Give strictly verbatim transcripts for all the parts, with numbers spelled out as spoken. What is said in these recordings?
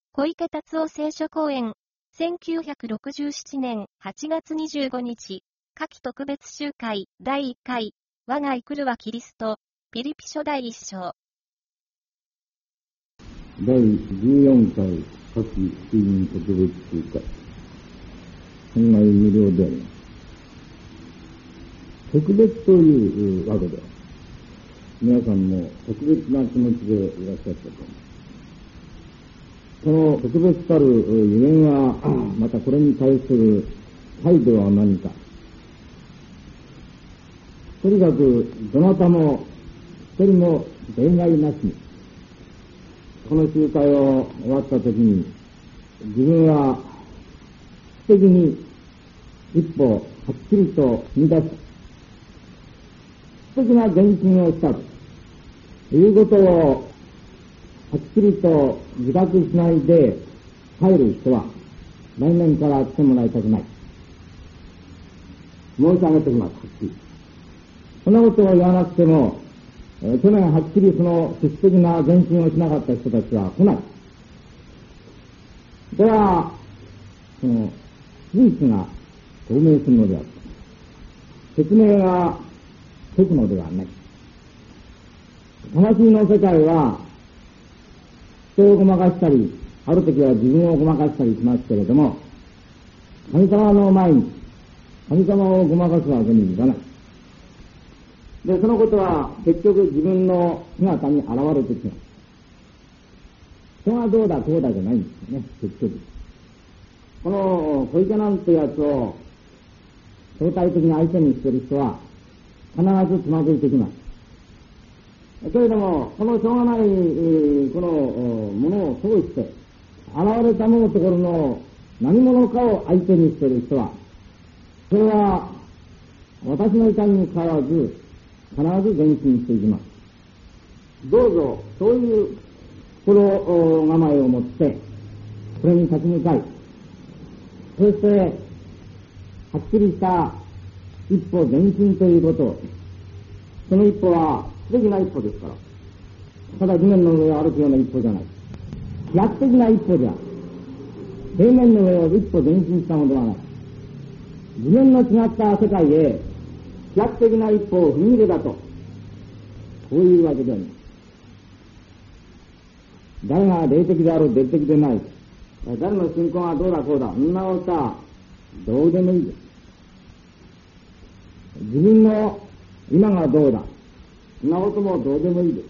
小池達夫聖書講演、せんきゅうひゃくろくじゅうななねんはちがつにじゅうごにち、夏季特別集会だいいっかい、我が生くるはキリスト、ピリピ書だいいっ章。 だいじゅうよんかい夏季福音特別集会、本来無料であります。特別というわけでは、皆さんも特別な気持ちでいらっしゃったと思います。その特別たるゆえんは、またこれに対する態度は何か。とにかくどなたも一人も例外なしに、この集会を終わったときに、自分は素敵に一歩はっきりと踏み出す、素敵な前進をしたということをはっきりと自覚しないで帰る人は来年から来てもらいたくない。申し上げておきます。はっきりそんなことを言わなくても、えー、去年はっきりその質的な前進をしなかった人たちは来ない。これはその事実が透明するのである。説明が解くのではない。魂の世界は人をごまかしたり、ある時は自分をごまかしたりしますけれども、神様の前に神様をごまかすわけにいかない。で、そのことは結局自分の姿に現れてきます。人がどうだこうだじゃないんですよね、結局。この小池なんてやつを相対的に相手にしている人は必ずつまずいてきます。けれども、このしょうがない、このものを通して、現れたものところの何者かを相手にしている人は、それは私の痛みに変わらず、必ず前進していきます。どうぞ、そういう心構えを持って、それに立ち向かい、そして、はっきりした一歩前進ということを、その一歩は、素敵な一歩ですから。ただ地面の上を歩くような一歩じゃない。飛躍的な一歩じゃ。平面の上を一歩前進したのではない。自分の違った世界へ飛躍的な一歩を踏み入れたと。こういうわけであります。誰が霊的である、霊的でない。誰の信仰がどうだこうだ。そんなことはどうでもいいです。自分の今がどうだ。そんなこともどうでもいいです。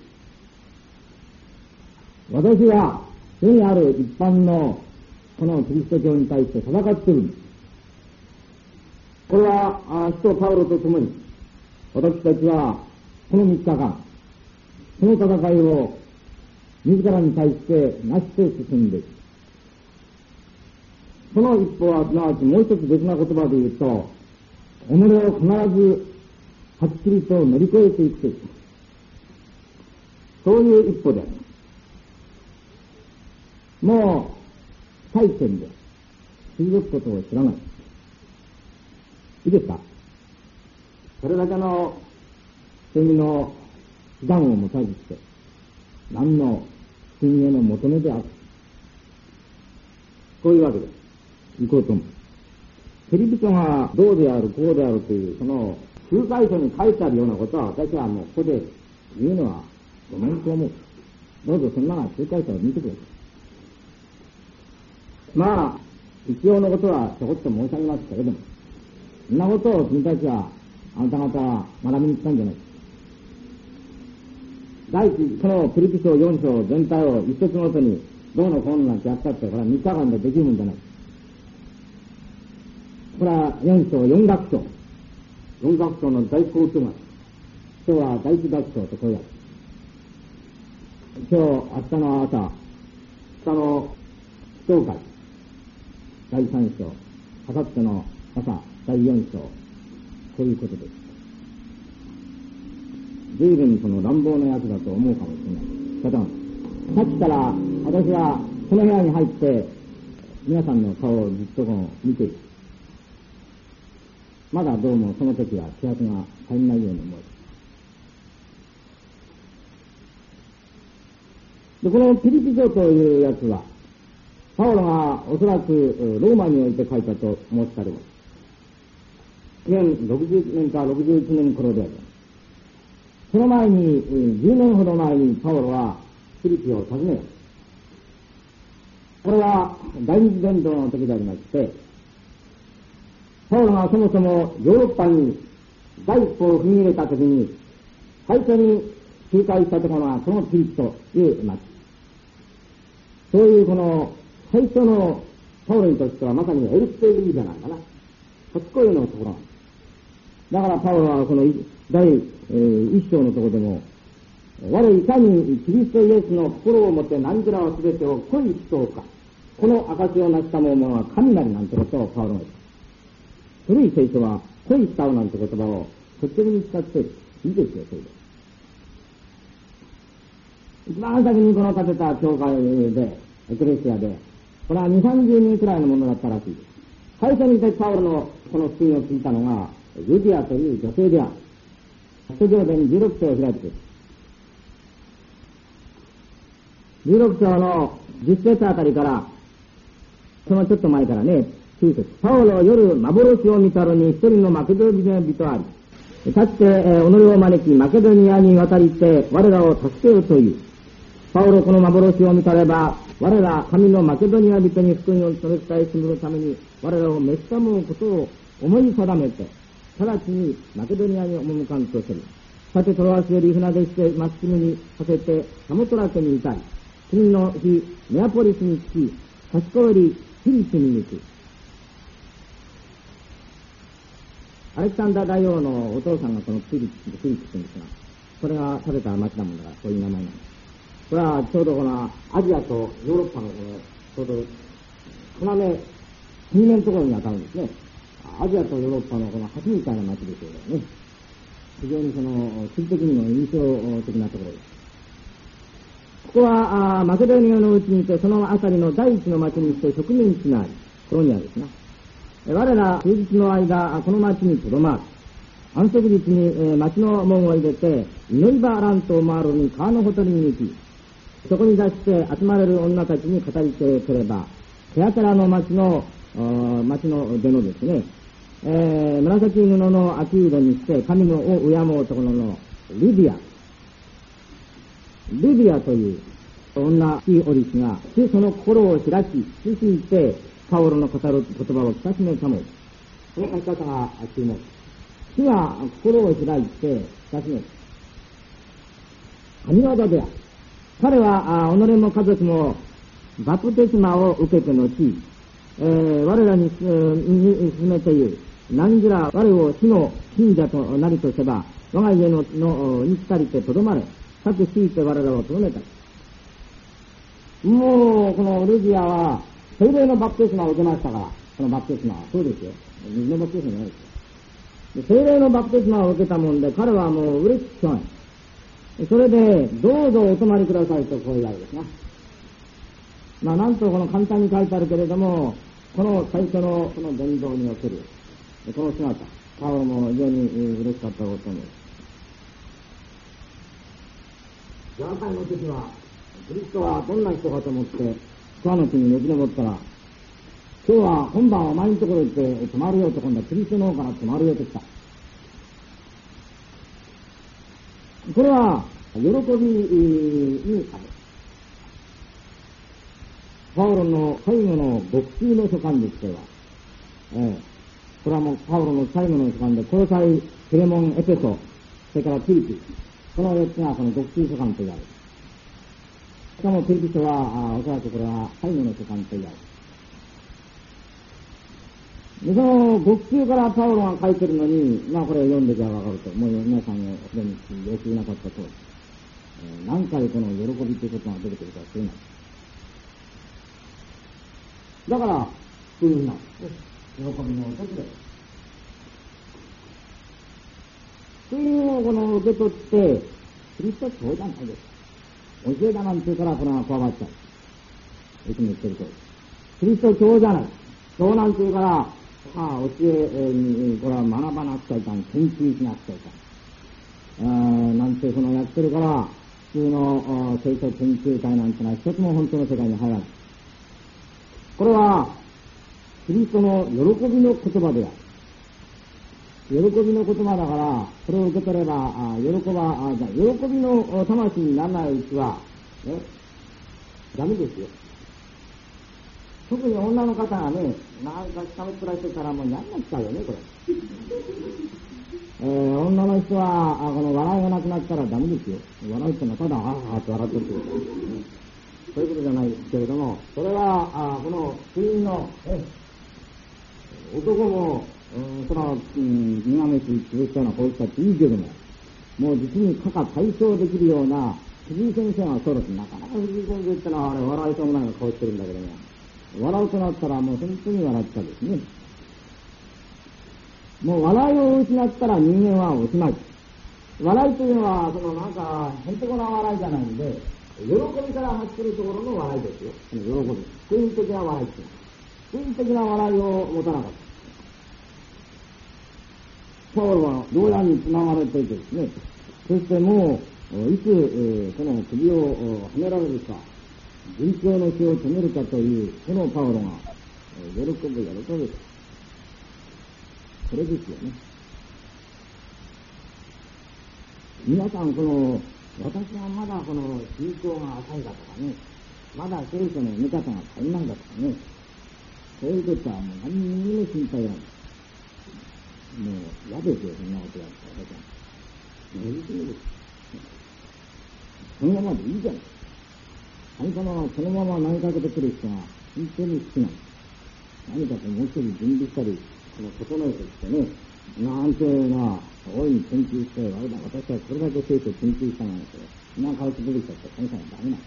私は世にある一般のこのキリスト教に対して戦っているんです。これは使徒パウロと共に私たちはこのみっかかんその戦いを自らに対してなして進んでいく。その一歩はすなわちもう一つ別な言葉で言うと、己を必ずはっきりと乗り越えていくという、そういう一歩であります。もう最前で退くことを知らない。いいですか。それだけの正義の手段を持たずして何の真への求めである。こういうわけです。行こうと思う。テレビ書がどうであるこうであるというその集会書に書いてあるようなことは私はもうここで言うのはごめんと思う。どうぞそんな集会書を見てください。まあ一応のことはちょこっと申し上げますけれども、そんなことを君たちはあなた方は学びに来たんじゃない。第一、このピリピ書よん章全体を一節ごとにどうのこうのなんてやったってこれはみっかかんでできるもんじゃない。これはよん章よん学章よん学章の大好書が今日は第一学章とこうやる。今日明日の朝明日の教会だいさん章、あさっての朝だいよん章、こういうことです。随分その乱暴なやつだと思うかもしれない。たださっきから私はこの部屋に入って皆さんの顔をずっとこう見ている。まだどうもその時は気圧が足りないように思う。で、このピリピ書というやつはパウロがおそらくローマにおいて書いたと申しかれます。ろくじゅうねんかろくじゅういちねん頃であります。その前に、じゅうねんほど前にパウロはフィリピを訪ねよう。これは第二次伝道の時でありまして、パウロがそもそもヨーロッパに第一歩を踏み入れた時に、最初に仲介したところがこのフィリピという町。そういうこの最初のパウロにとってはまさにエルステイじゃないかな。初恋のところ。だからパウロはこの第、えー、一章のところでも、我いかにキリストイエスの心をもって何ずらはすべてを恋しそうか。この証を成した者は神なりなんてことをパウロが言った。古い聖書は恋したうなんて言葉を率直に使っている。いいですよ、それで。一番先にこの建てた教会で、エクレシアで、これはに、さんじゅうにんくらいのものだったらしいです。最初にパウロのこの福音を聞いたのが、ユディアという女性である。使徒行伝じゅうろく章を開いてくる。じゅうろく章のじゅっ節あたりから、そのちょっと前からね、きゅう節。パウロ夜幻を見たのに一人のマケドニア人あり、かつて、えー、己を招きマケドニアに渡りて我らを助けようという。パウロこの幻を見たれば、我ら神のマケドニア人に福音をそれ伝えするために我らを召し給うことを思い定めて、直ちにマケドニアに赴かんとする。さてトロアスより船出してマスキムにさせてサモトラ家に至り、次の日ネアポリスに着き、賢よりフィリピに行く。アレキサンダー大王のお父さんがこのフィリピ、フィリピって言うんですが、これが建てた町だもんだから、そういう名前なんです。これはちょうどこのアジアとヨーロッパのこの、ちょうど、要、国面のところに当たるんですね。アジアとヨーロッパのこの橋みたいな町ですよね。非常にその、地理的にも印象的なところです。ここは、あマケドニアのうちにいて、そのあたりの第一の町にして植民地があり、コロニアですな。我ら数日の間、この町にとどまる。安息日に、えー、町の門を入れて、祈り場乱と回るに川のほとりに行き、そこに出して集まれる女たちに語りてくれば、テアテラの町の、町の出のですね、えー、紫布の秋色にして神のを敬うところのリビア、リビアという女いいおりしが、その心を開き、信じて、パウロの語る言葉を聞かしめたもの。その書き方が注目。主が心を開いて聞かしめる。神業である。彼は、己も家族もバプテスマを受けてのち、えー、我らに、に進めている。何ずら我を主の信者となりとせば、我が家の、の、に来たりてとどまれ。かく強いて我らをとどめた。もう、このルジアは、聖霊のバプテスマを受けましたから、このバプテスマは。そうですよ。水のバプテスマじゃないですよ。聖霊のバプテスマを受けたもんで、彼はもう嬉しくない。それで、どうぞお泊まりくださいとこう言われるんですな。まあ、なんとこの簡単に書いてあるけれども、この最初のこの伝道における、この姿、パウロも非常に嬉しかったと思います。ヤーカイの時は、キリストはどんな人かと思って、桑の木によじ登ったら、今日は今晩お前のところ行って泊まるよと、今度はキリストの方から泊まるよと来た。これは、喜びにある。パウロの最後の牧師の書簡ですでは、えー、これはもうパウロの最後の書簡で、コロサイ、フィレモン、エペソ、それからピリピ、このよっつがその牧師書簡と言われる。しかもピリピ書は、おそらくこれは最後の書簡と言われる。で、その牧師からパウロが書いてるのに、まあこれを読んでじゃわかると、もう皆さんが読み要求なかったとおり、えー、何回この喜びということが出てくるか知れない。だから、福音なんです。喜びの訪れ。福音をこの受け取って、キリスト教じゃないです。教えだなんて言うからこれが加わっちゃう。いつも言ってるとおり。キリスト教じゃない。教なんて言うから、ああ、教えに、これは学ばなくちゃいかん。研究しなくちゃいかん。なんてそのやってるから、普通の聖書研究会なんてのは一つも本当の世界に入らない。 キリストの喜びの言葉である。喜びの言葉だから、それを受け取れば、あ喜ば、あじゃ喜びの魂にならないうちは、ね、ダメですよ。特に女の方がね、なんか下のくらいしてたらもうやんなっちゃうよね、これ。えー、女の人は、あこの笑いがなくなったらダメですよ。笑いってのはただ、あーあーって笑ってるってことですね。そういうことじゃないけれども、それは、あこの不倫の、え男も、うん、その、うん、苦めし、潰したようなこういったっていいけども、もう実に可可対象できるような、藤井先生がそうです。なかなか藤井先生ってのはあれ笑いそうもないの顔してるんだけども、笑うとなったらもう本当に笑っちゃうですね。もう笑いを失ったら人間はおしまい。笑いというのは、そのなんか、へんてこな笑いじゃないんで、喜びから発するところの笑いですよ。喜び。福音的な笑いっていうのは。福音的な笑いを持たなかった。パウロは牢屋につながれていてですね、そしてもう、いつ、えー、この首をはめられるか、殉教の死を止めるかという、このパウロが、えー、喜ぶ、喜ぶ。これですよね。皆さん、この、私はまだこの信仰が浅いだとかね、まだ聖書の見方が足りないだとかね、そういうことはもう何にも心配がない。もう嫌ですよ、そんなことやったら私は。無理すぎる。そのままでいいじゃない。神様はそのまま投げかけてくる人が本当に好きなの。何かともう一人準備したり、その整えてきてね、なんていうのは、大いに研究して、あれだ、私はこれだけ聖書を研究したなんて、そんな顔して出てきちゃって神様はダメなの。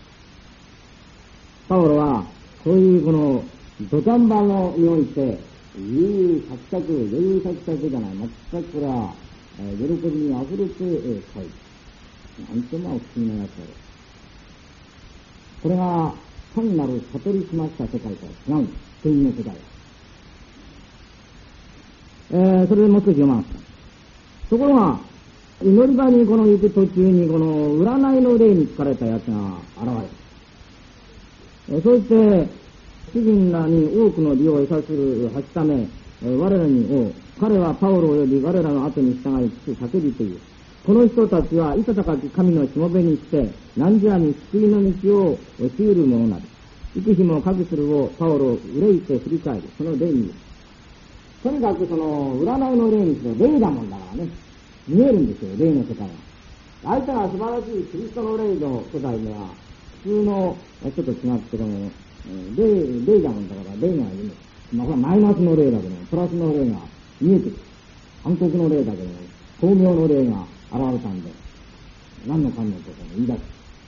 パウロは、そういうこの、土壇場のにおいて、悠々サクサク、余裕サクサクじゃない、全くこれは、えー、喜びに溢れて、えー、書いて、なんてまあ不思議なやつだよ。これが、単なる悟りしました世界とは違う。福音の世界は。えー、それでもう少し読まなかった。ところが、祈り場にこの行く途中に、この占いの霊に疲れたやつが現れる。えー、そうして、主人らに多くの利を得させるはちため、我らにを、彼はパウロ及び我らの後に従いつつ叫びという。この人たちはいささかき神のしもべにして、何時らに救いの道を教えるものなり。幾日もかくするをパウロを憂いて振り返る。その霊に。とにかくその占いの霊にしろ霊だもんだからね。見えるんですよ、霊の世界は。相手が素晴らしいキリストの霊の世界では、普通の人と違ってこの、霊、霊だもんだから霊がいる。まあ、これはマイナスの霊だけども、プラスの霊が見えてくる。暗黒の霊だけども、巧妙の霊が現れたんで、何のかんのことも言い出す。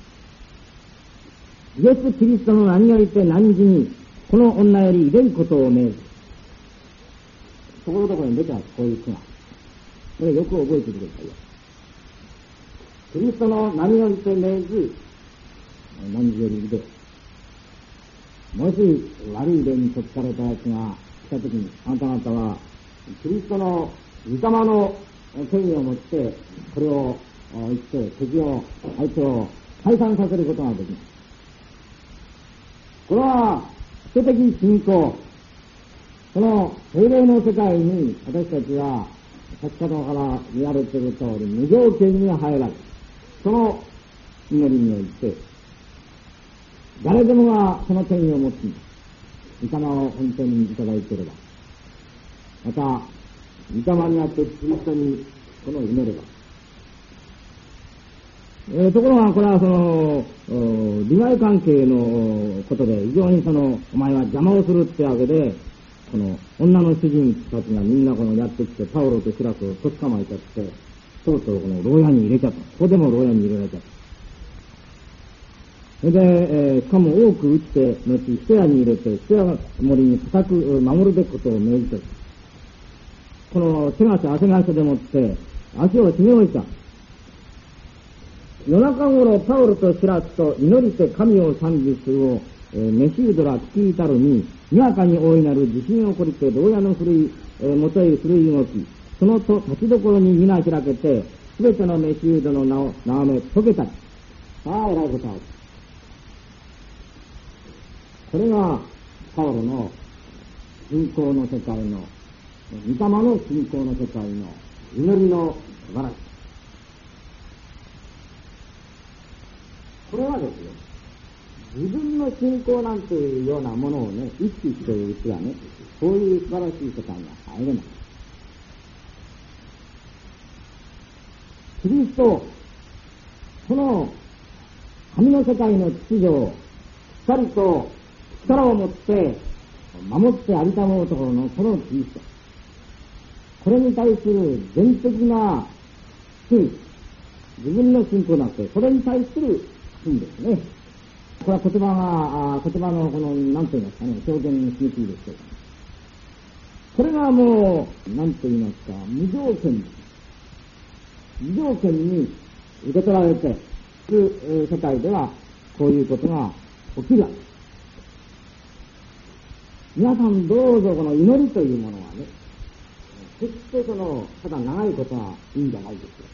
イエス・キリストの名によりて何時に、この女より遺いことを命ず。ところどころに出てます、こういう句が。これよく覚えてくださいよ。キリストの名によりて命ず、何時より遺い。もし悪い霊に解かれたやつが来たときに、あなた方は、キリストの御霊の権威を持って、これを言って、敵を、相手を解散させることができます。これは、基礎的信仰。この精霊の世界に私たちは、先ほどから言われている通り、無条件に入られ、その祈りにおいて、誰でもがその権威を持っています。御霊を本当にいただいていれば。また、御霊にあってキリストにこの祈れば。えー、ところがこれはその利害関係のことで非常にそのお前は邪魔をするってわけで、この女の主人たちがみんなこのやってきてパウロとシラスをとっ捕まえちゃって、とうとうこの牢屋に入れちゃった。ここでも牢屋に入れられちゃった。それで、えー、しかも多く撃って後一夜に入れて一夜森に固く守るべきことを命じてる。この手足汗がせでもって足を締め置いた。夜中頃パウロとシラスと祈りて神を賛美するを、えー、メシウドラ聞いたるににわかに大いなる地震を起こりて牢屋の古い、えー、元へ古い動き、そのと立ちどころに皆開けてすべてのメシウドの名を眺め解けた。さあ偉いことある。これがパウロの信仰の世界の、御霊の信仰の世界の祈りの素晴らしさ。これはですよ、自分の信仰なんていうようなものをね、意識しているうちはね、そういう素晴らしい世界には入れない。キリスト、この神の世界の秩序をしっかりと力を持って守ってありたもうところのこのキリスト、これに対する全的な信、自分の信仰なくて、それに対する信ですね。これは言葉が、言葉のこの、なんて言いますかね、表現しにくいですけど、これがもう、なんて言いますか、無条件に、無条件に受け取られている世界では、こういうことが起きるわけです。皆さんどうぞこの祈りというものはね、決してその、ただ長いことはいいんじゃないですよ。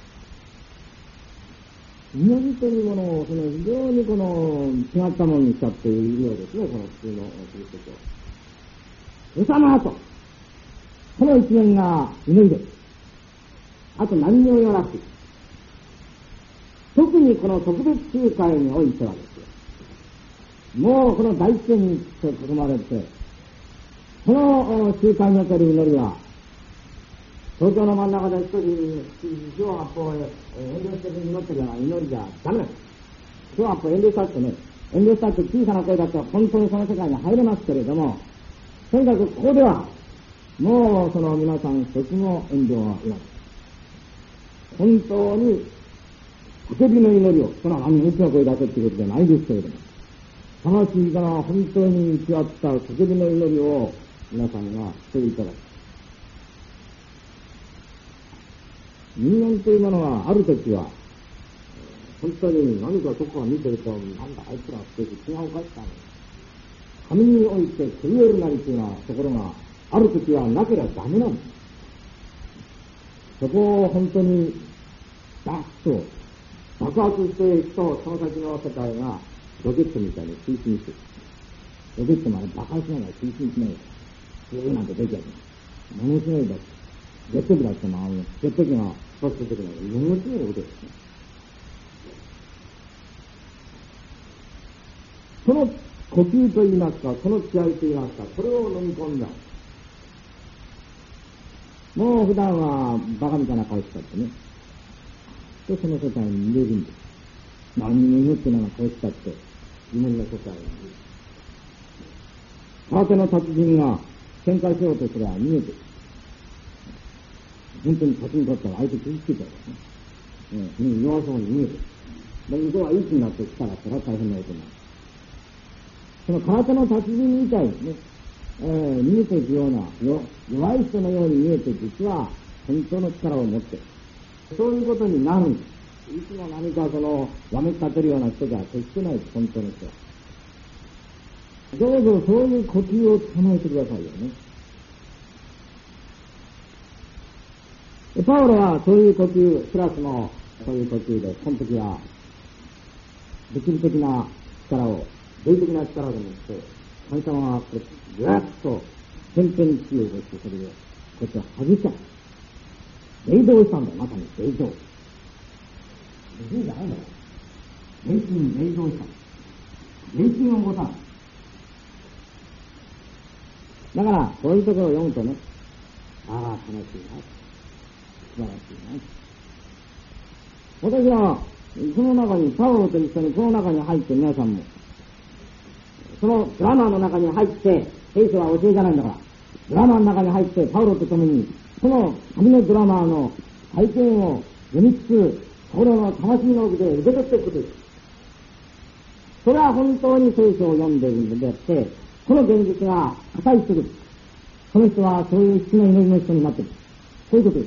祈りというものを、その非常にこの、違ったものにしちゃっているようですね、この普通のキリスト教。その後、この一面が祈りです。あと何にも言わなくていい。特にこの特別集会においてはですよ、もうこの大自然に囲まれて、この集会における祈りは、東京の真ん中で一人、四方八方へ遠慮して祈ってるような祈りじゃダメなんです。四方八方遠慮したってね、遠慮したって小さな声だと本当にその世界に入れますけれども、とにかくここでは、もうその皆さん一つも遠慮はいない。本当に、叫びの祈りを、その何大きな声出せっていうことじゃないですけれども、魂から本当に行き合った叫びの祈りを皆さんがしていただく。人間というものはあるときは、本当に何かそこを見てると、なんだあいつらって気がおかしかね。神において狂えるなりというようなところがあるときはなければダメなんです。そこを本当にバッと爆発していくと、その先の世界がロケットみたいに推進していく。ロケットまで爆発しながら推進しながら、スーなんて出ちゃう。ものすごいです。ジェット機だってもある。ジェット機が発生してくるので、ものすごいことですね。その呼吸といいますか、その気合といいますか、それを飲み込んだ。もう普段はバカみたいな顔しちゃってね。で、その世界に入れるんです。何にも祈ってないの顔しちゃって、自分の世界に入れる。空手の達人が喧嘩しようとすれば逃げてる。本当に立ちに立ったら相手傷つけちゃうからね。うん、弱そうに逃げてる。で、向こうはいい気になってきたら、それは大変なことになる。その空手の達人みたいにね、えー、逃げていくような、弱い人のように見えて、実は本当の力を持っている。そういうことになるんです。いつも何かその、わめかけるような人じゃ決してないです、本当の人は。どうぞそういう呼吸を捕まえてくださいよね。パウロはそういう呼吸、プラスのそういう呼吸で、この時は、物理的な力を、霊的な力でもって、神様がぐーっと、天々に地を起こして、それで、こうやって外した。霊道したんだよ、まさに霊道。霊じゃないんだよ。霊心、霊道した。霊心を起こさん。だから、こういうところを読むとね、ああ、楽しいな。素晴らしいな。私は、その中に、パウロと一緒にこの中に入って皆さんも、そのドラマの中に入って、聖書は教えじゃないんだから、ドラマの中に入って、パウロと共に、その神のドラマの体験を読みつつ、心の魂の奥で受け取っていくことです。それは本当に聖書を読んでいるのであって、この現実が破壊する。その人はそういう質の祈りの人になっている。そういうことです。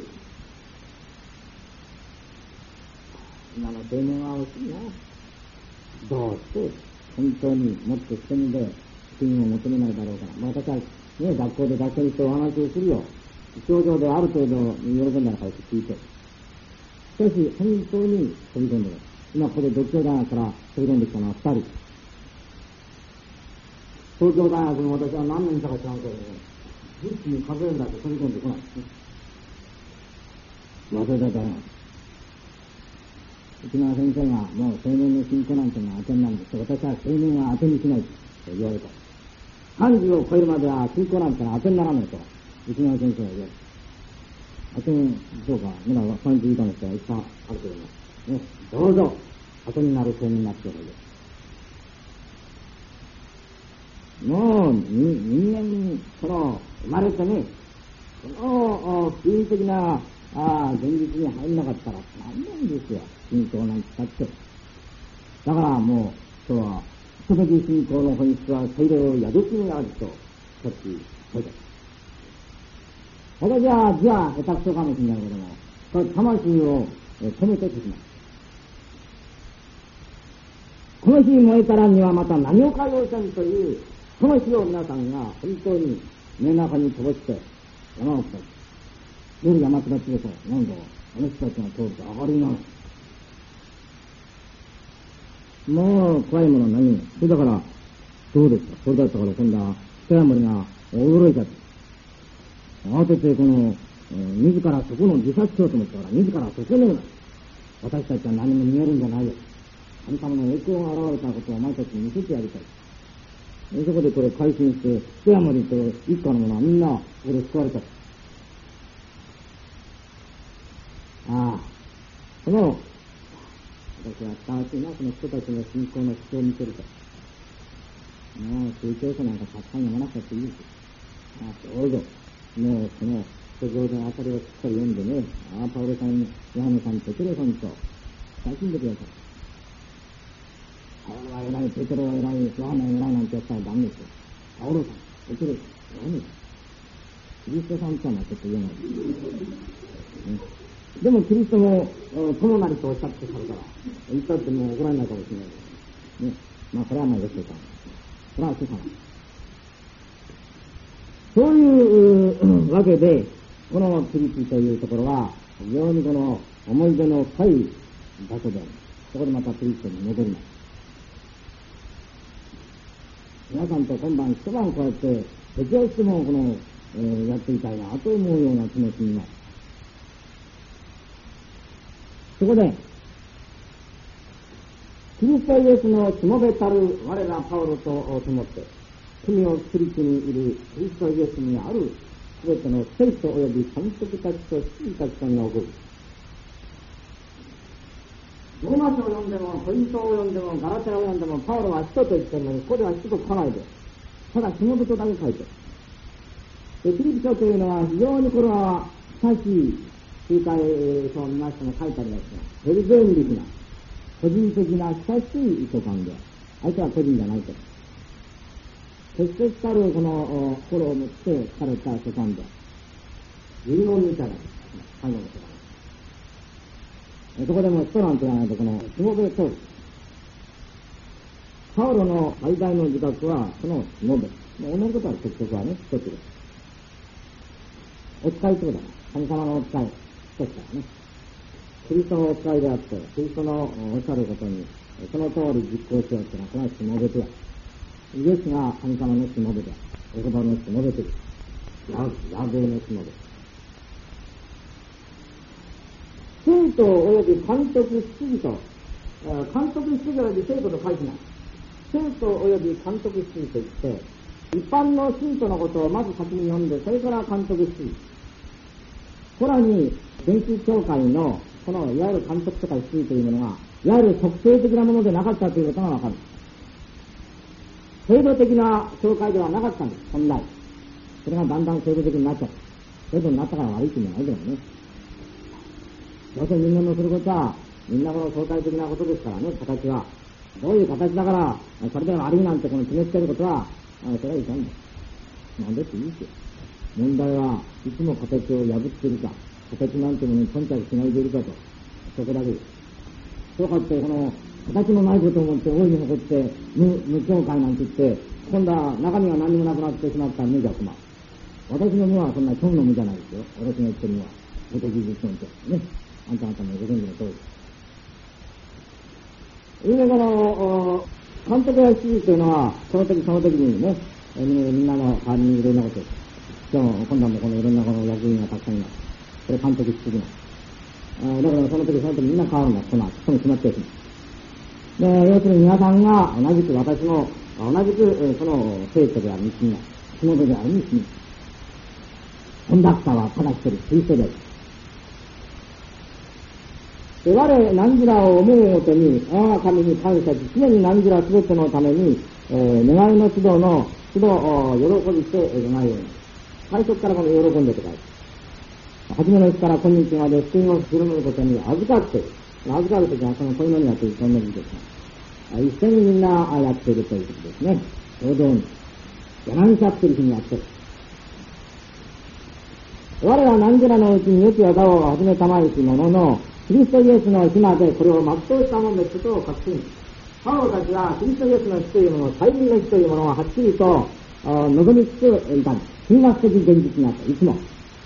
今の青年は惜しいな。どうして本当にもっと捨て身で福音を求めないだろうか。まあ、私はね、学校で学生にしてお話をするよ。症状である程度喜んだらから聞いて。しかし、本当に飛び込んでる。今ここで独協大学から飛び込んできたのはふたり。東京大学の私は何年か知らんけどね、 一気に数えるだけ飛び込んでこないですね。忘れたから、うちの先生がもう青年の信仰なんてのは当てなんですけど、私は青年は当てにしないと言われた。さんじゅうを超えるまでは信仰なんてのは当てにならないと、うちの先生が言われた。当てに、どうか、まださんじゅう以下の人はいっぱいあるけども、ね、どうぞ、当てになる青年になっておいで。もう、人間に、その、生まれてね、その、普遍的な、ああ、現実に入んなかったら、なんなんですよ、信仰なんてだって。だからもう、今日は、人的信仰の本質は、大量やる気にあると、さっき書いてある。私は、じゃあ、下手くそかもしれないけども、これ、魂を込めて説きます。この日燃えたらにはまた何を変えようせんという、その日を皆さんが本当に目の中に飛ばして山を下る。夜山下ってると、なんだ、あの人たちが通ると上がりなの。もう怖いものは何も。それだから、どうですか。それだったから今度は北山が驚いちゃって。慌ててこの、えー、自らそこの自殺しようと思ったから、自らそこの私たちは何も見えるんじゃないよ。神様の栄光が現れたことをお前たちに見せてやりたい。そこでこれ改心して、北山と一家の者はみんなここで救われた。ああ、この、私は伝わっていな、この人たちの信仰の主張を見せると。もう宗教書なんかたくさん読まなくていいです。ああ、どうぞ。もうこの書状であたりをしっかり読んでね、ああ、パウロさん、ヨハネさん、ペテロさんと親しんでください。パウロは偉い、ペテロは偉い、ヨハネは偉いなんてやったらダメですよ。パウロさん、ペテロさん、ヨハネさん。キリストさんとはちょっと言えないです、ね。でもキリストも友なりとおっしゃってから言ったってもう怒られないかもしれないですね。まあこれはまあよしとか。これは主様。そういうわけで、このキリストというところは非常にこの思い出の深い場所である。そこでまたキリストに戻ります。皆さんと今晩一晩こうやって適応してもこの、えー、やっていたいなと思うような気持ちになる。そこで、キリストイエスのしもべたる我らパウロと思って、罪を作り地にいるキリストイエスにあるすべての聖徒及び監督たちと執事たちとに送る。ローマ書を読んでも、コリントを読んでも、ガラテヤを読んでも、パウロは使徒と言ってるのに、ここでは使徒と書かないで、ただしもべとだけ書いてる。で、キリピ書というのは非常にこれは親しい集会書を見ましても書いてありますが、非常に便利な、個人的な親しい書簡で、相手は個人じゃないけど、決してしたるこの心を持って書かれた書簡で、遺言みたいな最後の書簡。そこでも使徒なんて言わないと、このしもべと、パウロの最大の自覚は、そのしもべ。同じことは結局はね、一つです。お使いってことだな。神様のお使い。一つからね。キリストのお使いであって、キリストのおっしゃることに、その通り実行しようっていうのは、これはしもべである。イエスが神様のしもべである。お言葉のしもべです。ヤベのしもべ。生徒及び監督執事と、監督執事及び生徒と書いてない。生徒及び監督執事といって、一般の信徒のことをまず先に読んで、それから監督執事。さらに、電気協会の、このいわゆる監督とか執事というものが、いわゆる特性的なものでなかったということがわかる。制度的な教会ではなかったんです、本来。それがだんだん制度的になっちゃう。制度になったから悪いっていうんじゃないけどね。どうせ人間のすることは、みんなこの相対的なことですからね、形は。どういう形だから、それで悪いなんてこの決めつけることは、それはいかんです。なんでっていいですよ。問題はいつも形を破っているか、形なんてものに頓着しないでいるかと、そこだけです。そうかって、この、形のないことを思って大いに誇って、無、無教会なんて言って、今度は中身が何もなくなってしまった無逆魔。私の無はそんな今日の無じゃないですよ。私が言ってるのは、ごとき実践とね。あんたあんたもご存知の通りです。それでこの、監督や指示というのは、その時その時にね、みんなの代わりにいろんなことを今日、今度もこのいろんなこの役員がたくさんいます。これ監督しすぎない。あだからその時その時みんな変わるんだ。この後、その決まっていく。で、要するに皆さんが同じく私の、同じくその生徒である道に、仕事である道に、コンダクターはただ一人、キリストである。で、我、何らを思うごとに、我が神に感謝し、常に何らすべてのために、えー、願いの都度の、都度を喜びして願いように。最初からこの喜んでください。初めのうちから今日まで福音を広めることに預かっている。預かるときはその恋のにはというそんな字ですが、一緒にみんなやっているということですね。労働に。柳しゃってる日にやってる。我ら何らのうちに良き技を始めたまいしものの、キリストイエスの日までこれを全うしたものですことを確信。パウロたちはキリストイエスの日というもの、最優の日というものをはっきりと望みつついたんです。金学的現実にあった。いつも。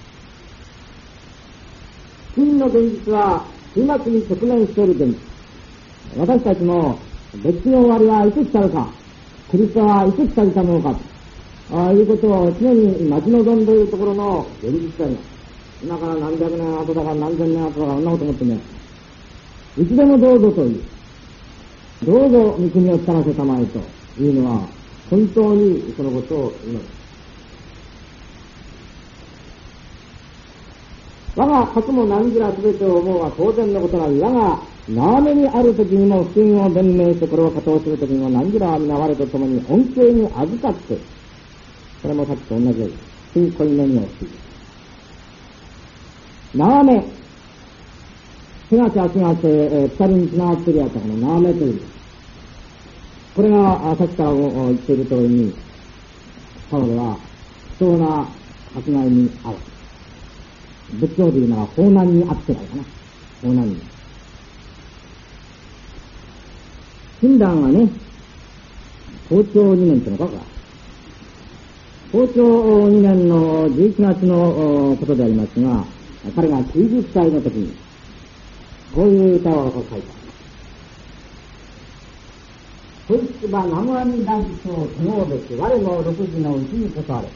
金の現実は金末に直面している現実。私たちも歴史の終わりはいつ来たのか、キリストはいつ来たりたものか、ああいうことを常に待ち望んでいるところの現実であります。今から何百年後だから何千年後だからそんなこと思ってね、いつでもどうぞという、どうぞ御国をつかませたまえというのは、本当にそのことを祈る。我が核も何時らすべてを思うは当然のことなり、我が縄目にあるときにも福音を弁明してこれを稼働するときにも何時らは皆我と共に恩恵に預かって、これもさっきと同じように、新恋のにをしている。縄目、四月は四月、えー、二人に繋がっているやつはこの縄目という。これがさっきから言っている通りに、パウロは不当な迫害に遭う。仏教で言うのは法難に遭ってないかな。法難に。親鸞はね、法朝にねんってのかこれ。法朝にねんのじゅういちがつのことでありますが、彼がきゅうじゅっさいの時に、こういう歌を書いた。こいつば南無阿弥陀仏を手合べし、我も六時のうちにこそあれ。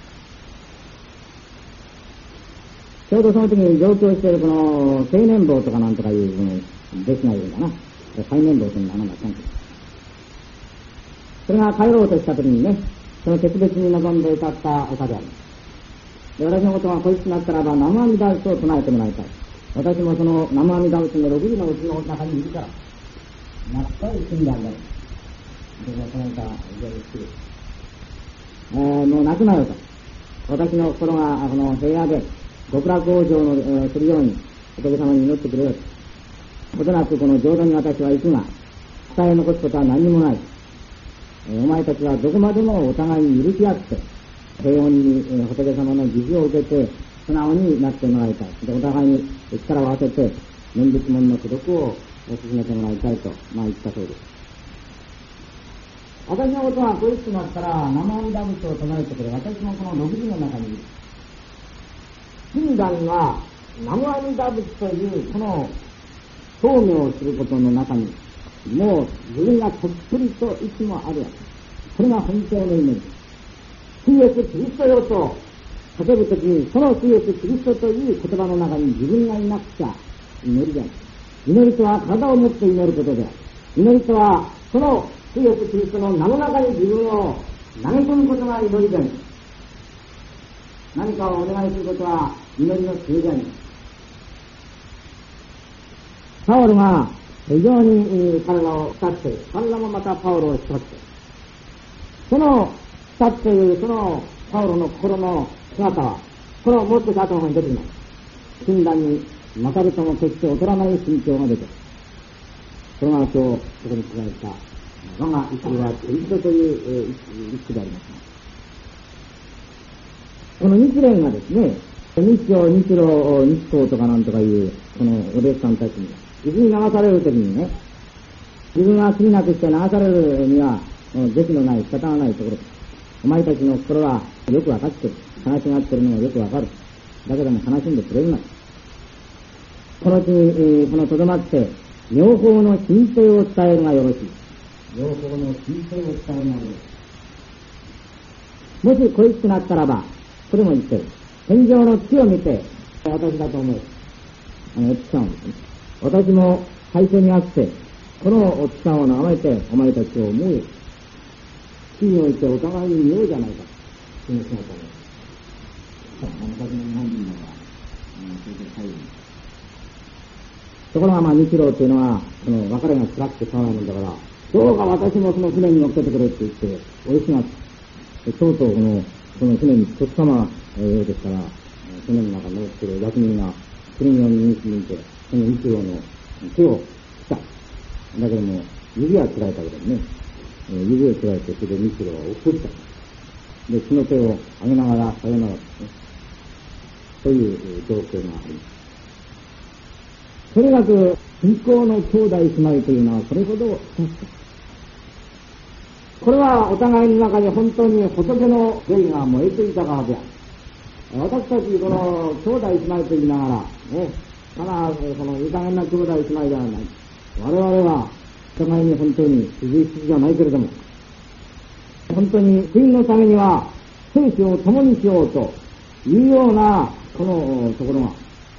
ちょうどその時に上京しているこの青年坊とかなんとかいうこの弟子がいるんだな。最年坊という名前だったんです。それが帰ろうとした時にね、その決別に臨んで歌った歌であります。で、私のことが恋しくなったらば、南無阿弥陀仏を唱えてもらいたい。私もその南無阿弥陀仏の六時のうちの中にいるから、なったら一緒にやるんだよ。で、その歌は非常に好きです。えー、もう亡くなると。私の心がこの平野で極楽往生の、えー、するように仏様に祈ってくれる。ことなくこの浄土に私は行くが、伝え残すことは何にもない。えー、お前たちはどこまでもお互いに許し合って、平穏に、えー、仏様の慈悲を受けて、素直になってもらいたい。で、お互いに力を合わせて、念仏門の孤独を進めてもらいたいと、まあ言ったそうです。私のことが恋しくなったら、南無阿弥陀仏を唱えてくれ。私もこの六時の中にいる。親鸞は、南無阿弥陀仏という、この、証明をすることの中に、もう自分がとっぷりといつもあるわけ。これが本当の意味です。主イエスキリストよと叫ぶときに、その主イエスキリストという言葉の中に自分がいなくちゃ祈りである。祈りとは体を持って祈ることである。祈りとは、その主イエスキリストの名の中に自分を投げ込むことが祈りである。何かをお願いすることは祈りの末である。パウロが非常に彼らを慕っている。彼らもまたパウロを慕っている。その慕っているそのパウロの心の姿は、これをもう少し後の方に出てきます。親鸞に勝るとも決して劣らない心境が出ている。それが今日ここに書かれた我が生きはキリストという一句であります。この日蓮がですね、日朝、日露、日光とかなんとかいう、このお弟子さんたちに、水に流されるときにね、自分が気になくして流されるには、是非のない、仕方がないところ。お前たちの心はよくわかってる。悲しがってるのがよくわかる。だけども悲しんでくれるな。このうちに、えー、このとどまって、妙法の神聖を伝えるがよろしい。妙法の神聖を伝えるがよろしい。もし恋しくなったらば、 それも言ってる。天上の地を見て、私だと思う。あの、お月さんをですね。私も最初に会って、このお月さんを眺めて、お前たちを思うよ。地においてお互いに見ようじゃないか。その姿を。昔の日本人のは、それで最後に。ところがまあ日露っていうのは、その別れが辛くてしょうがないもんだから、どうか私もその船に乗っけてくれって言って、おいしがって、とうとうこの、その船にとっさまようですから、船の中に乗ってる役人が、国を見に見て、その日露の手をした。だけども、指は切られたけどもね、指を切られて、それで日露を送った。で、血の手を上げながら、さよならですね。そういう状況があります。とにかく、信仰の兄弟姉妹というのは、それほど親しかった。これはお互いの中に本当に仏の霊が燃えていたからである。私たちこの兄弟姉妹と言いながら、ね、ただこのいい加減な兄弟姉妹ではない。我々はお互いに本当に不随筆じゃないけれども、本当に国のためには生死を共にしようというようなこのところが、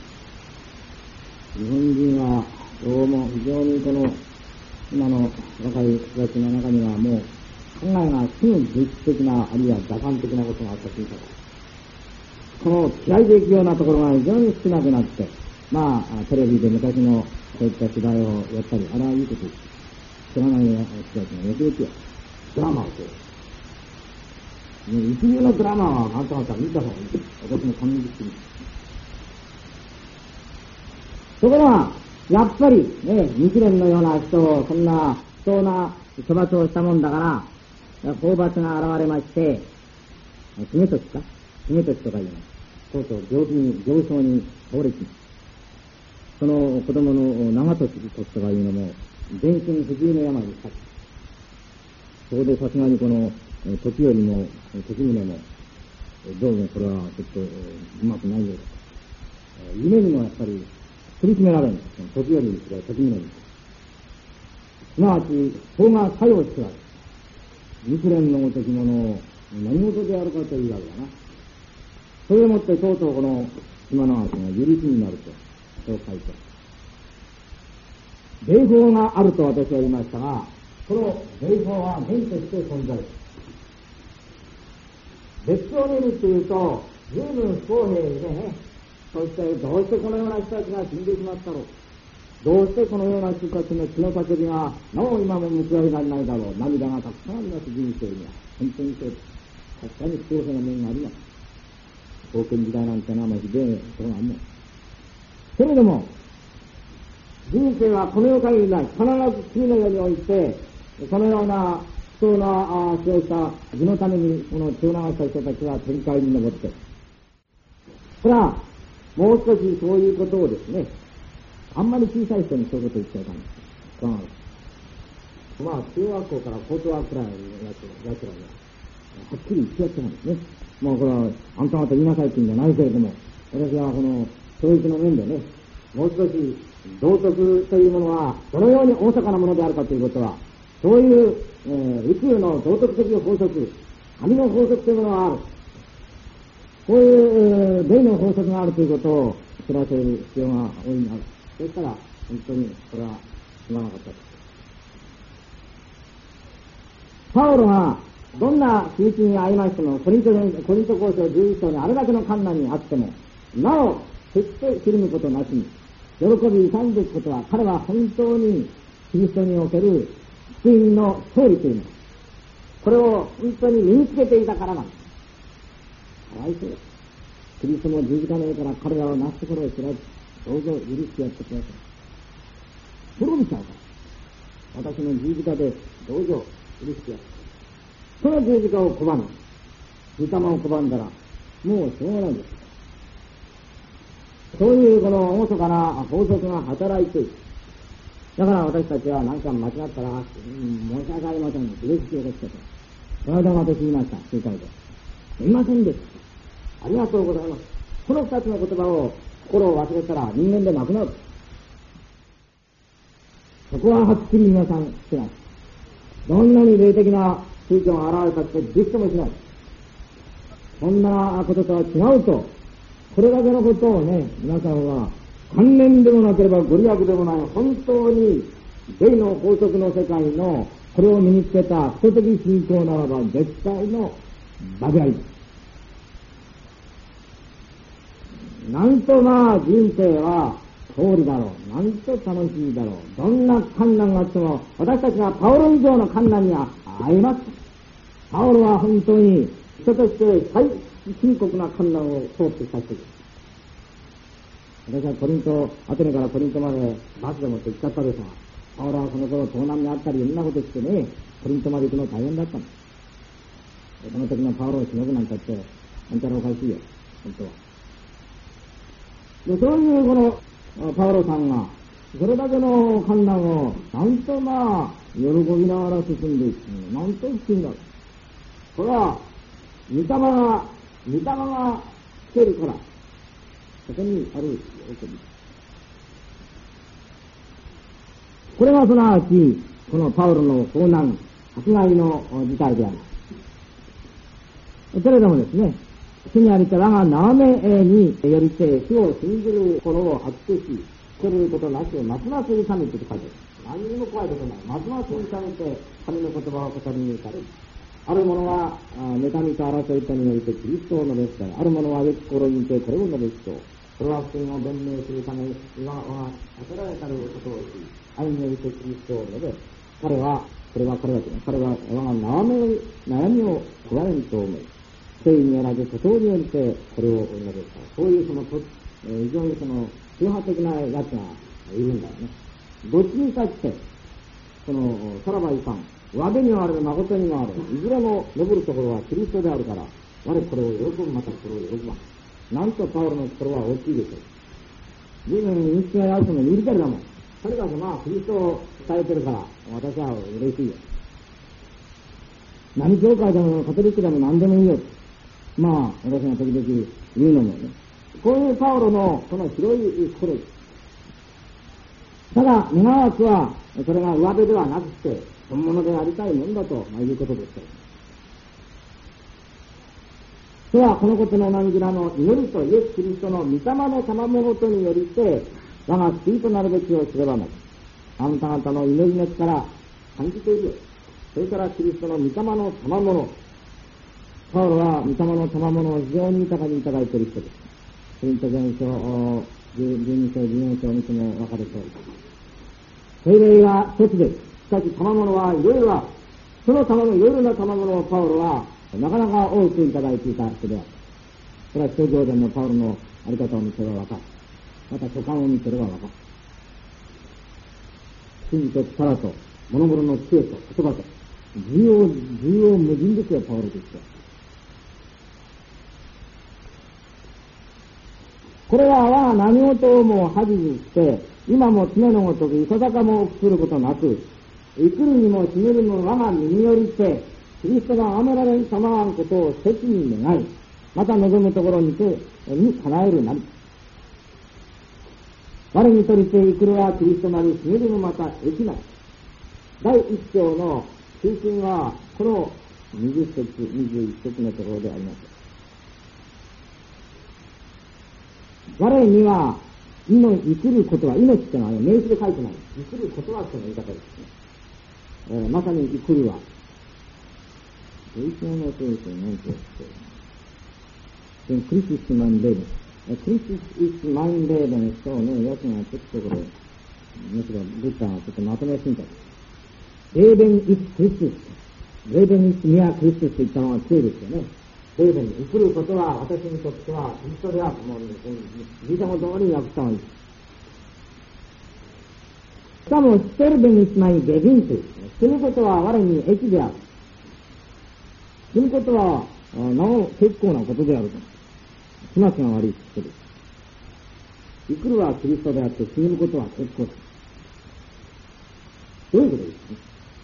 日本人はどうも非常にこの今の若い人たちの中にはもう考えがすぐ実質的な、あるいは打算的なことがあったしいから、この嫌いでいくようなところが非常に少なくなって、まあ、テレビで昔のそういった時代をやったり、あらゆること知らない人たちがよくよくドラマをする。一流のドラマはあんた方見た方がいい。私も感激しています。ところが、やっぱりね、日蓮のような人を、そんな不当な処罰をしたもんだから、法罰が現れまして、姫年か姫年とかいうの。そうそう、病気に、病床に倒れて、その子供の長年とかいうのも、全身不自由の病にした。そこでさすがにこの、時よりも、時宗も、どうもこれはちょっとうまくないようだと。夢にもやっぱり、取り決められるんです。時よりに時宗に。すなわち、法が作用してある。日蓮のごときものを何事であるかというわけだな。それをもってとうとうこの島流しが許しになると、そう書いてある。霊法があると私は言いましたが、この霊法は面として存在する。別を見るというと、随分不公平でね、そしてどうしてこのような人たちが死んでしまったろう。どうしてこのような人たちの血の叫びがなお今も報われられないだろう。涙がたくさんあります人生には。本当にそうです。確かに不公平な面があります。封建時代なんてのはもうひどいことがあるの。けれども、人生はこの世限りない。必ず次の世において、そのような不当な死をした義のためにこの血を流した人たちは天界に登って、それはもう少しそういうことをですね、あんまり小さい人にそういうこと言っちゃいかんです。まあ、中学校から高等学くらいのやつらには、はっきり言ってやってもですね、まあこれは、あんた方言いなさいって言うんじゃないけれども、私はこの教育の面でね、もう少し道徳というものは、どのように大阪なものであるかということは、そういう、えー、宇宙の道徳的法則、神の法則というものがある。こういう、霊の法則があるということを知らせる必要が多いんだ。そしたら、本当にこれはすまなかったです。パウロがどんな仕打ちに遭いましても、コリント、コリント交渉じゅういっ章にあれだけの困難にあっても、なお、決してひるむことなしに、喜び痛んでいくことは、彼は本当にキリストにおける福音の勝利というの。これを本当に身につけていたからなんです。かわいそうです。キリストも十字架の上から彼らをなすところを知らず、どうぞ許してやってください。滅びちゃうから。私の十字架でどうぞ許してやって。その十字架を拒む。御霊を拒んだら、もうしょうがないです。そういうこの厳かな法則が働いている。だから私たちは何か間違ったら、うん、申し訳ありません。嬉しいよろしかと。この間も私言いました、集会で。すいませんです。ありがとうございます。この二つの言葉を心を忘れたら人間でなくなる。そこははっきり皆さんしてない。どんなに霊的な宗教が現れたってびくともしない。 そんなこととは違うと、これだけのことをね、皆さんは観念でもなければご利益でもない、本当に霊の法則の世界のこれを身につけた基礎的信仰ならば絶対のバカり。なんとまあ人生は通りだろう。なんと楽しいだろう。どんな困難があっても、私たちはパオロ以上の困難には会えます。パオロは本当に人として最深刻な困難を通ってきた人です。私はコリント、アテネからコリントまでバスでもって行っちゃったですが、パオロはその頃盗難にあったりいろんなことしてね、コリントまで行くの大変だったんです。その時のパオロをしのぐなんて言って、あんたらおかしいよ、本当は。で、そういうこのパオロさんが、それだけの困難を、なんとまあ、喜びながら進んでいく。なんと不思議だ。これは、御霊が、御霊が来てるから、そこにある喜び。これがすなわち、このパウロの遭難、迫害の事態である。けれどもですね、主にありて我が縄目によりて主を信じる心を発揮し、捨てることなしをますます勇めてと書いてある。何にも怖いことない。ますます勇めて神の言葉を語りに行かれる。ある者は妬みと争いとによりてキリストを述べ伝え、ある者は良き心にてこれを述べ伝え、これは福音を弁明するために今は与えられたることをし、愛によりてキリストを述べ、彼は、これは彼は、彼は我が縄目悩みを加えんと思い、誠意によらず徒党によりてこれを述べた。そういうその、えー、非常にその、宗派的なやつがいるんだよね。どっちに立って、その、さらばいかん。わべにはある、誠にはある。いずれも登るところはキリストであるから、我これを喜ぶ、またこれを喜ばん。なんとパウロの心は大きいでしょう。随分認識がやる人もいるけれども、とにかくまあ、キリストを伝えてるから、私は嬉しいよ。何教会でもカトリックでも何でもいいよ。まあ、私が時々言うのもね。こういうパウロのこの広い心です。ただ、願わくは、それが上辺ではなくて、本物でありたいもんだと、まあ、いうことですけど。それはこのことの何らの祈りとイエス・キリストの御霊の賜物とによりて、我が救いとなるべきを知ればなく、あなた方の祈りの力、感じているよ。それからキリストの御霊の賜物。パウロは御霊の賜物を非常に豊かにいただいている人です。コリント前書じゅうに章、じゅうよん章を見ても分かるとおり。聖霊が一つです。しかし賜物はいろいろある。その賜物、いろいろな賜物をパウロはなかなか多くいただいていた人である。これは使徒行伝のパウロのあり方を見ては分かる。また書簡を見てれば分かる。真と力と物々の知恵と言葉と重要、重要無尽ですよ、パウロとして。これは我が何事をも恥にして、今も常のごとくいささかも臆することなく、生くるにも死ぬにも我が身によりて、キリストがあめられんたまわんことを切に願い、また望むところにて、に叶えるなり。我にとりて生くるはキリストなり、死ぬにもまた益ない。第一章の中心は、このにじゅっ節、にじゅういち節のところであります。我には、命、生きることは、命ってのは名詞で書いてない。生きることはっての言い方ですね。えー、まさに生きるは。ドイツ語のというと何て言って、クリススマンレーベン。クリススマンレーベンとね、やつがちょっとこれ、むしろブッダがちょっとまとめすぎた。レーベンイスクリスス。レーベンイスミアクリススと言ったのが強いですよね。レーベン、生きることは私にとっては、キリストでは、もう、ギリシャ語通りに訳した方がいい。しかも、ステルベンイスマイゲビンという、死ぬことは我に益である。死ぬことは、なお結構なことであると。始末が悪いことです。生きるはキリストであって、死ぬことは結構だ。どういうことですかね。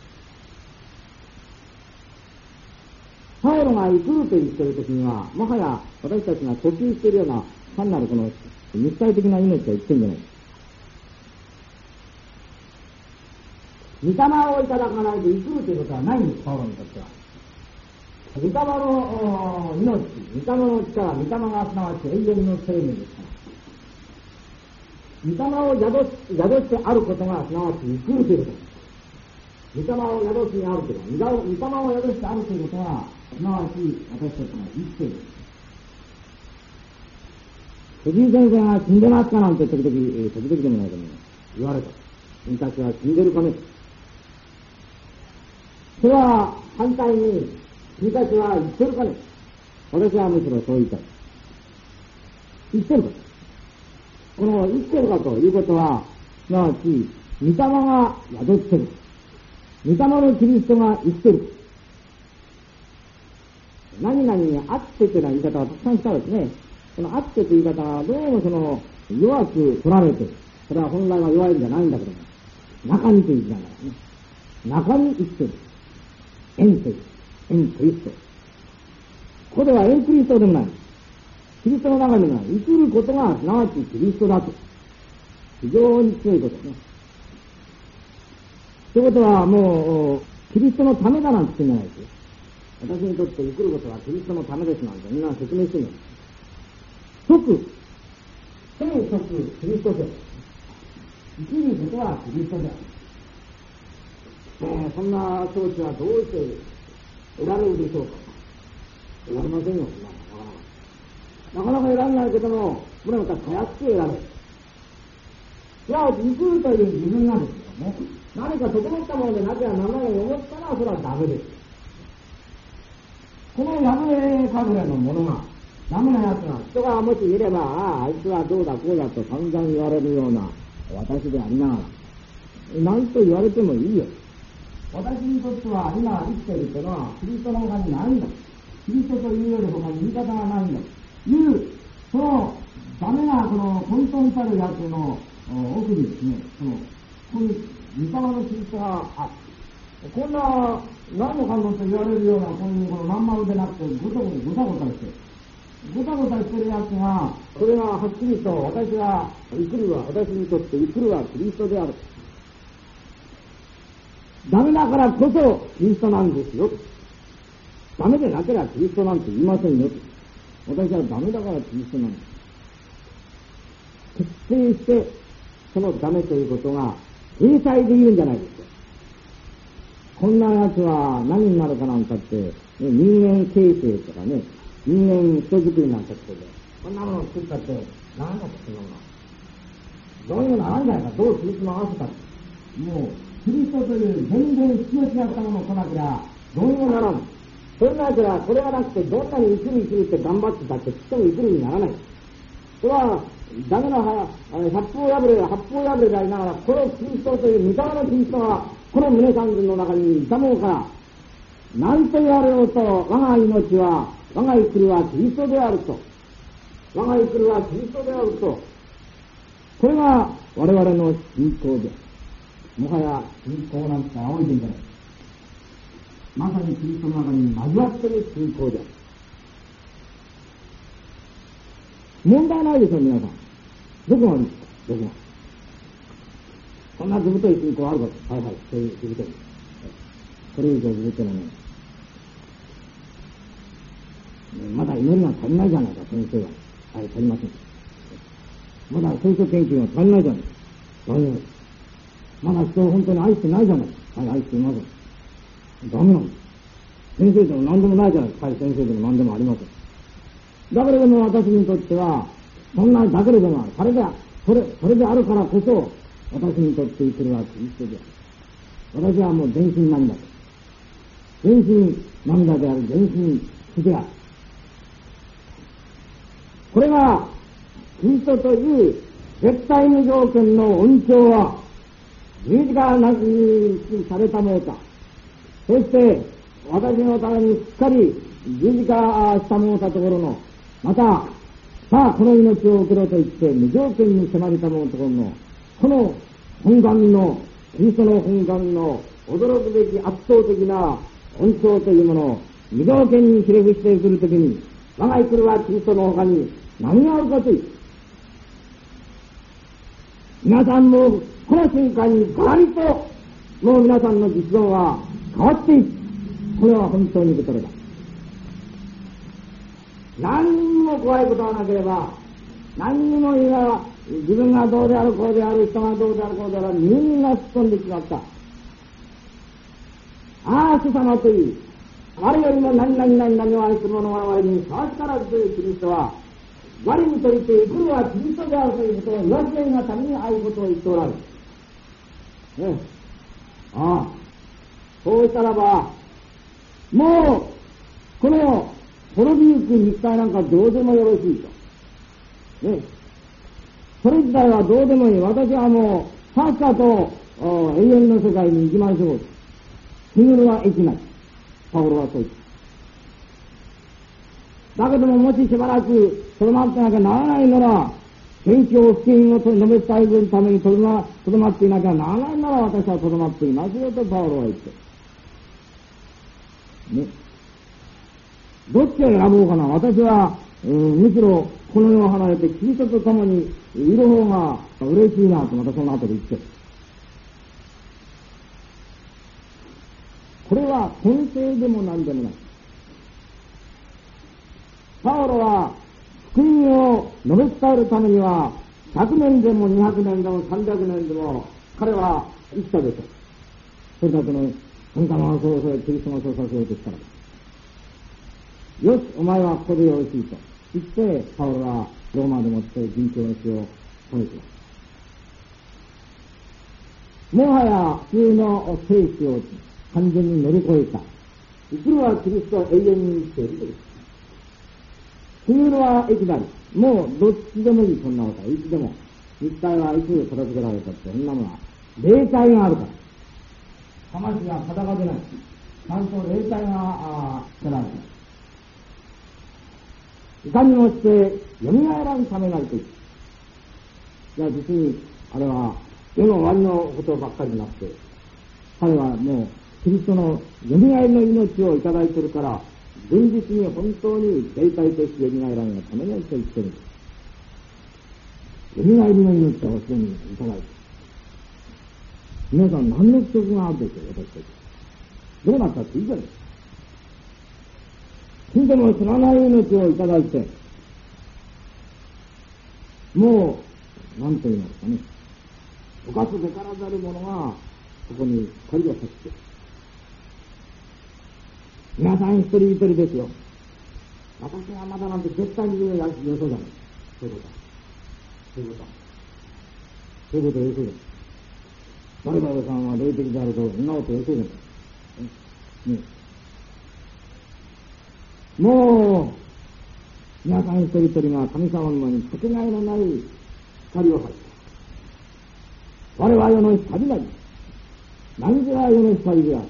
パウロが生きると言っているときには、もはや私たちが呼吸しているような単なるこの肉体的な命を言ってるんじゃない。御霊をいただかないと生きるということはないんです、パウロにとっては。 御霊の命、御霊の力、御霊がすなわち永遠の生命ですから、御霊を宿し、宿してあることがすなわち生きるということです。御霊を宿しにあるということは、御霊を宿してあるということは、すなわち私たちが生きている。藤井先生が死んでますかなんて時々、時々でもないけど言われた。君たちは死んでるかね。それは反対に、君たちは生きてるかね。私はむしろそう言いたい。生きてるか。この生きてるかということは、すなわち、御霊が宿ってる。御霊のキリストが生きてる。何々にあってというような言い方はたくさんしたですね。このあってという言い方はどうもその弱く取られて、それは本来は弱いんじゃないんだけども、中にという字だからね。中に生きてる。縁という。縁クリスト。ここでは縁クリストでもない。キリストの中には生きることがすなわちキリストだと。非常に強いことね。ということはもう、キリストのためだなんて言ってんじゃないですよ。私にとって生きることはキリストのためですなんてみんな説明してるんです。即、天即キリストで。生きることはキリストである。えー、そんな装置はどうして得られるでしょうか。得られませんよ、なかなか。なかなか得られないけども、これまた火薬して得られる。いや、生きるという自分がですよね。何か整ったものでなきゃならないと思ったらそれはダメです。この破れかぶれのものが、ダメなやつが人がもしいれば、ああ、あいつはどうだこうだと散々言われるような私でありながら、何と言われてもいいよ。私にとっては今生きているというのはキリストの他にないんだ。キリストというより他に言い方がないんだ。いう、そのダメなこの混沌たるやつの奥にですね、その、ここに御霊のキリストがある。こんな何の感動と言われるようなこういうこの何丸でなくてごたごたごたごたしてごたごたしてるやつが、それがはっきりと私は生きるは、私にとって生きるはキリストである。ダメだからこそキリストなんですよ。ダメでなければキリストなんて言いませんよ。私はダメだからキリストなんです。徹底してそのダメということが掲載できるんじゃないですか。こんなやつは何になるかなんかって、ね、人間形成とかね、人間人づくりなんかって、ね、こんなものを作ったって何だっていうのがどうにもならんじゃないか。どうつりつま合わせたってもうキリストという全然必要違ったものを来なきゃどうにもならん。それなきゃこれがなくてどんなに生きる生きるって頑張ってたってちっとも生きるにならない。それはダメな百方破れ八方破れでありながら、このキリストという御霊のキリストがこの胸三寸の中にいたものから、何と言われようと我が命は我が生きるはキリストであると、我が生きるはキリストであると、これが我々の信仰で、もはや信仰なんて仰いでんじゃない。まさにキリストの中に交わっている信仰である。問題ないでしょ皆さん。どこがあるんですか。どこがこんなずぶとい信仰あるか。はいはい、そういうずぶとい。それ以上ずぶといのね。まだ祈りが足りないじゃないか、先生は。はい、足りません。まだ聖書研究が足りないじゃないか。ダメです。まだ人を本当に愛してないじゃないか。はい、愛していません。ダメなんです。先生でも何でもないじゃないか。はい、先生でも何でもありません。だけれども私にとっては、そんなだけれども、それで、それ、それであるからこそ、私にとって生きるはキリストである。私はもう全身涙で。全身涙である、全身死である。これが、キリストという絶対無条件の恩寵は、十字架なしにされたものか。そして、私のためにしっかり十字架したものかところの、また、さあ、この命を送ろうと言って、無条件に迫れたものところの、この本願の、キリストの本願の驚くべき圧倒的な恩寵というものを無条件にひれ伏してくるときに、我が生きるはキリストの他に何があるかという。皆さんも、この瞬間にガラリと、もう皆さんの実存は変わっていく。これは本当にことだ。 何にも怖いことはなければ、何にもいや自分がどうであるこうである、人がどうであるこうである、みんなすっ飛んでしまった。ああ、主様といい、我よりも何々何々を愛する者は我に触からずというキリストは、我にとりて来るはキリストであるということを言わせないがためにああいうことを言っておられる。ね、ああ、そうしたらば、もう、この滅びゆく肉体なんかどうでもよろしいと。ね、それ自体はどうでもいい。私はもう、さっさと永遠の世界に行きましょう。日暮は生きない。パウロはそう言った。だけども、もししばらくとどまってなきゃならないなら、宣教福音を述べ伝えるためにとどま、とどまっていなきゃならないなら、私はとどまっていますよとパウロは言って。ね。どっちを選ぼうかな。私は、うん、むしろこの世を離れてキリストと共にいる方が嬉しいなとまたその後で言ってる。これは根性でも何でもない。パウロは福音を述べ伝えるためにはひゃくねんでもにひゃくねんでもさんびゃくねんでも彼は生きたでしょう。それだけの神様をそうされキリストがそうさせようとしたら、よしお前はここでよろしいと言ってパウロはローマでもって殉教の死を止めています。もはや普通の生死を完全に乗り越えた。生きるはキリストを永遠に生きているという。死ぬのは益なり。もうどっちでもいい、そんなことは。いつでも。肉体はいつ片付けられたって、そんなものは。霊体があるから。魂が裸でない。ちゃんと霊体がつけられた。いかにもして蘇らんためなりという。いや、実に、あれは、世の終わりのことばっかりになって、彼はもう、キリストの蘇りの命をいただいているから、現実に本当に霊体として蘇らんがためにと言っている。蘇りの命をすでにいただいている。皆さん何の不足があるでしょう、私たち。どうなったっていいじゃない。死んでも死なない命をいただいて、もう、なんと言いますかね、犯すべからざる者が、そこに光を差して、皆さん一人一人ですよ。私がまだなんて絶対によそじゃない。そういうことだ。そういうことだ。そういうことよそじゃない。誰々さんは霊的であると、そんなことよそじゃない。ね。もう、皆さん一人一人が神様の前にかけがえのない光を発した。我は世の光なり。何時は世の光である。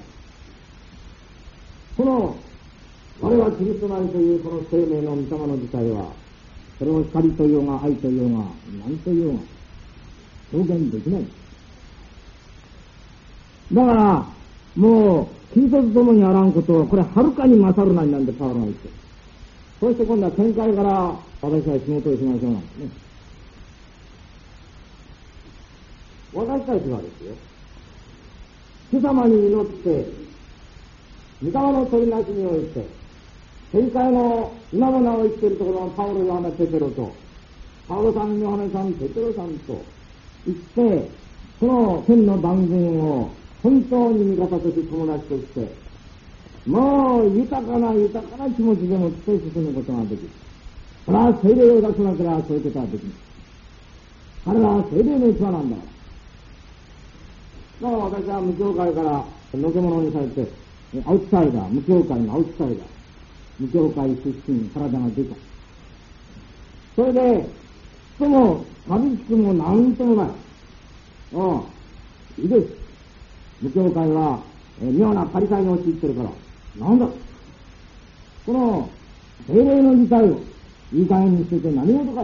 この、我はキリストなりというこの生命の御霊の自体は、それを光というが愛というが何というが表現できない。だから、もう、キリストと共にあらんことを、これはるかに勝るなりなんでパウロが言って。そして今度は天界から私は仕事をしましょうなんですね。私たちはですよ、主様に祈って、御霊の取りなしにおいて、天界の今もなお生きているところのパウロ・ヨハネ・ペテロと、パウロさん、ヨハネさん、ペテロさんと言って、その天の番組を本当に味方として友達として、もう豊かな豊かな気持ちでもって進むことができる。それは聖霊を出さなければそういうことはできない。彼らは聖霊の器なんだから。だから私は無教会からのけ者にされて、アウトサイダー、無教会のアウトサイダー、無教会出身、体が出た。それで、とも、寂しくもなんともない。ああ、いいです。無教会は、えー、妙なパリサイに陥ってるから、なんだこの、精霊の事態を、いい加減にしてて何事か。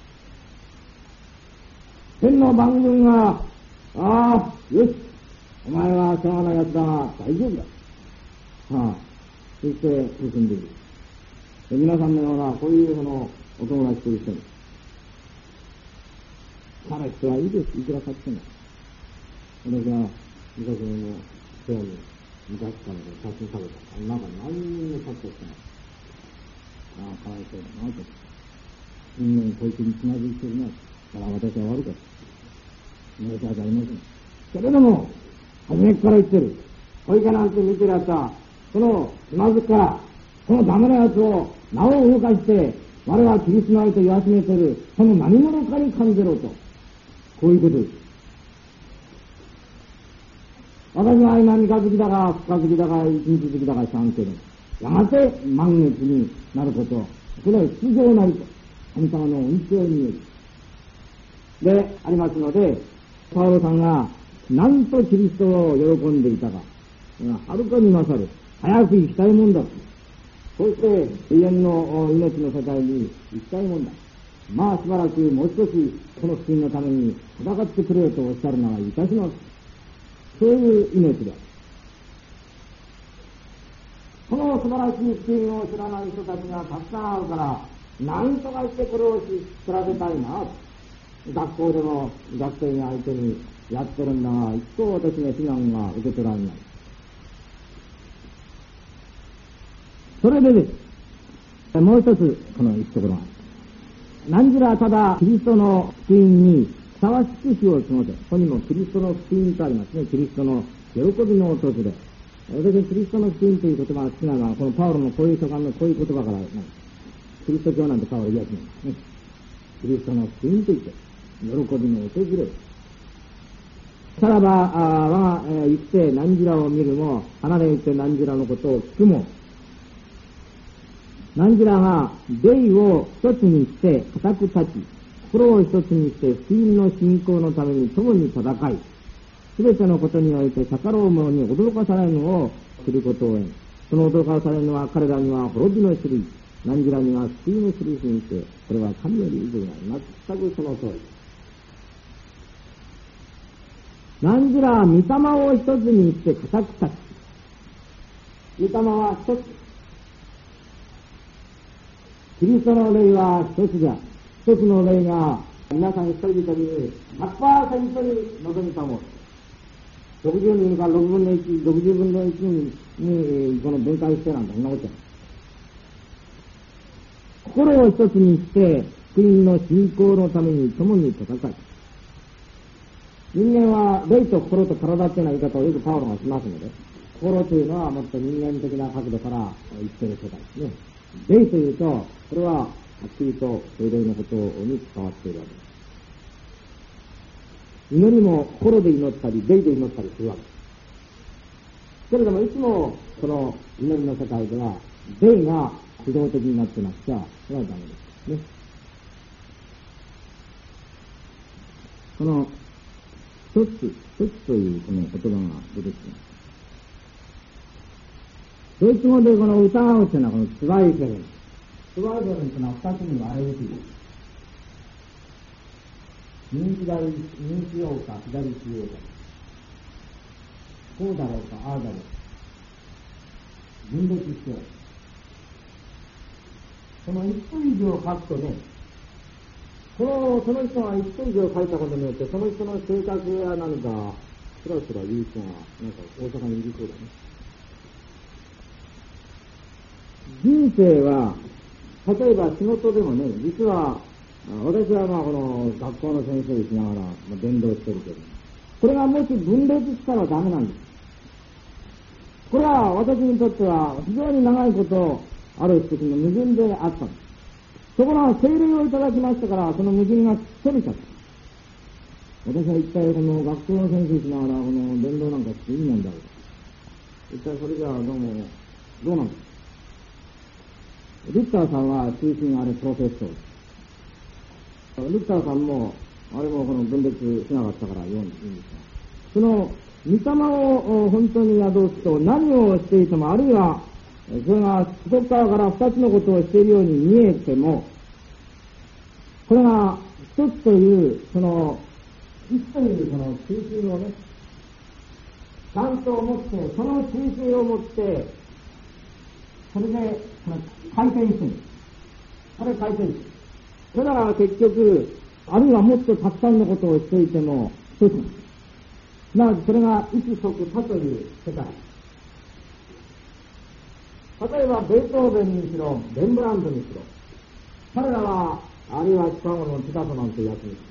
天の番組が、ああ、よし、お前は世話なやつだが大丈夫だ。はあ、そして進んでいる。皆さんのような、こういうその、お友達と一緒に。彼人はいいです。いくらかっても。私は、昔の部屋に昔からで写真食べた。なんか何人も買ってきてない。 ああ、かわいそうだなと。人間こいつにつまずいてるな。だから私は悪かった。申し訳ありません。けれども、初めから言ってる。小池なんて見てるやつは、そのつまずくから、このダメなやつを名を動かして、我はキリストの愛と言わしめてる、その何者かに感じろと。こういうことです。私は今三日月だか二日月だか一日月だか知らんけど、やがて満月になること、これは出場なりと、神様の恩寵による。で、ありますので、パウロさんが何とキリストを喜んでいたか、はるかに勝る。早く行きたいもんだ。そして永遠の命の世界に行きたいもんだ。まあしばらくもう少しこの福音のために戦ってくれよとおっしゃるのはいたします。そういう命だ。この素晴らしい福音を知らない人たちがたくさんあるから、何とかしてこれを知らせたいな。学校でも学生に相手にやってるんだが、一層私の非難が受け取られない。それでです。もう一つ、この一ところが。何時らただキリストの福音にふさわしく火を過ごせ。ここにもキリストの福音とありますね。キリストの喜びの訪れ。私キリストの福音という言葉が好きなのは、このパウロのこういう書簡のこういう言葉から、ね、キリスト教なんてパウロ言いやすいんですね。キリストの福音といって、喜びの訪れ。さらば、あ我が、えー、生きて何時らを見るも、離れて何時らのことを聞くも、何時らが霊を一つにして固く立ち、心を一つにして福音の信仰のために共に戦い、すべてのことにおいて逆らう者に驚かされるのを知ることを得ん。その驚かされるのは彼らには滅びの印、何時らには救いの印にして、これは神より以上ない。全くその通り。何時らは御霊を一つにして固く立ち、御霊は一つ。キリストの霊は一つじゃ。一つの霊が皆さん一人一人に ひゃくパーセント に臨みたもの。ろくじゅうにんからろくぶんのいち、ろくじゅうぶんのいちに、にこの分解してなんだ。そんなことや。心を一つにして福音の信仰のために共に戦い。人間は霊と心と体っていうような言い方をよくパウロがしますので、心というのはもっと人間的な角度から言っている世界ですね。霊というと、これははっきりと霊のことに伝わっているわけです。祈りも心で祈ったり、霊で祈ったりするわけです。けれども、いつもこの祈りの世界では、霊が主導的になってなくちゃ、それはダメですね。この、一つ、一つというこの言葉が出てきます。ドイツ語でこの疑うというのはこのツバイケルン。ツバイケルンというのは二つに割れるという。右左、右しようか、左しようか。こうだろうか、ああだろうか。分別しておる。この一分以上書くとね、この、その人が一分以上書いたことによって、その人の性格や何か、すらすら言う人が、なんか大阪にいるそうだね。人生は、例えば仕事でもね、実は、私はまあこの学校の先生をしながら伝道してるけど、これがもし分裂したらダメなんです。これは私にとっては非常に長いことある時の矛盾であったんです。ところが聖霊をいただきましたから、その矛盾が取れちゃった。私は一体この学校の先生しながらこの伝道なんかしていいもんだろう。一体それじゃあどうも、どうなんですか。ルッターさんは中心あれプロフェッソー。ルッターさんも、あれもこの分裂しなかったから言うんですが、その、御霊を本当に宿すと何をしていても、あるいは、それが外側から二つのことをしているように見えても、これが一つという、その、一というその中心をね、ちゃんと持って、その中心を持って、それで、回転してる。これ回転してる。それだから結局、あるいはもっとたくさんのことをしていても、一つ。なので、それが一即多という世界。 例えばベートーベンにしろ、レンブラントにしろ、彼らは、あるいはシカゴのピカソなんてやつに、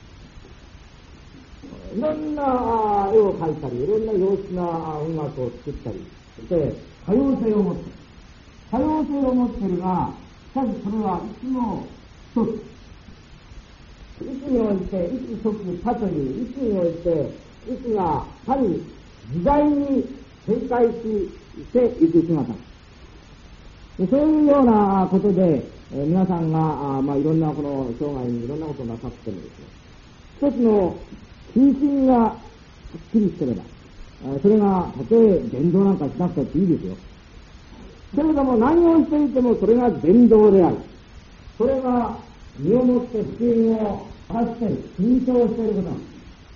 いろんな絵を描いたり、いろんな様子な音楽を作ったりして、多様性を持っている。多様性を持っているが、しかしそれはいつも一つ。いつにおいて、いつ即他という、いつにおいて、いつが他に時代に展開していく姿。そういうようなことで、えー、皆さんが、あまあ、いろんなこの生涯にいろんなことをなさってるんですね。一つの中心がはっきりしてれば、それがたとえ伝道なんかしなくたっていいですよ。けれども何をしていてもそれが伝道である。それが身をもって福音を明かしている、認証していることなんです。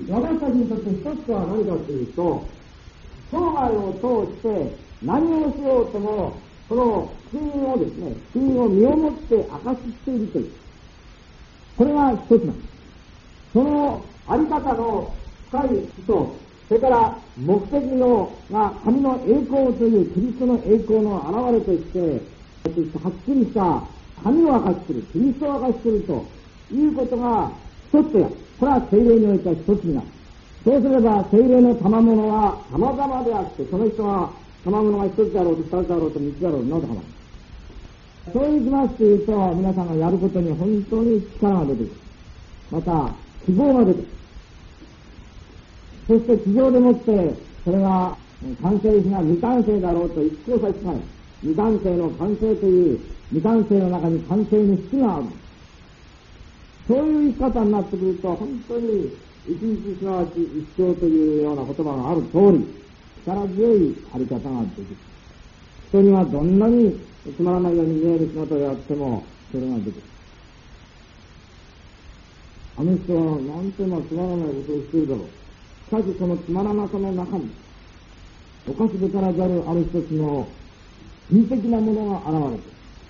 私たちにとって一つは何かというと、生涯を通して何をしようとも、その福音をですね、福音を身をもって明かししているという。これが一つなんです。そのあり方の深い思想、それから目的のが神の栄光というキリストの栄光の現れとして、はっきりした神を明かしする、キリストを明かしするということが一つや、これは聖霊においては一つになる。そうすれば聖霊の賜物は様々であって、その人は賜物が一つであろうと二つであろうと三つであろうとなどかまる。そういきますというと、皆さんがやることに本当に力が出てくる。また希望が出てくる。そして地上でもってそれが完成しが未完成だろうと一向差し支えない。未完成の完成という未完成の中に完成の質がある。そういう生き方になってくると本当に一日すなわち一生というような言葉がある通り力強いあり方ができる。人にはどんなにつまらないように見える仕事をやってもそれができる。あの人はなんてのつまらないことをしているだろう。しかしそのつまらなさの中に犯すべからざるある一つの品的なものが現れている。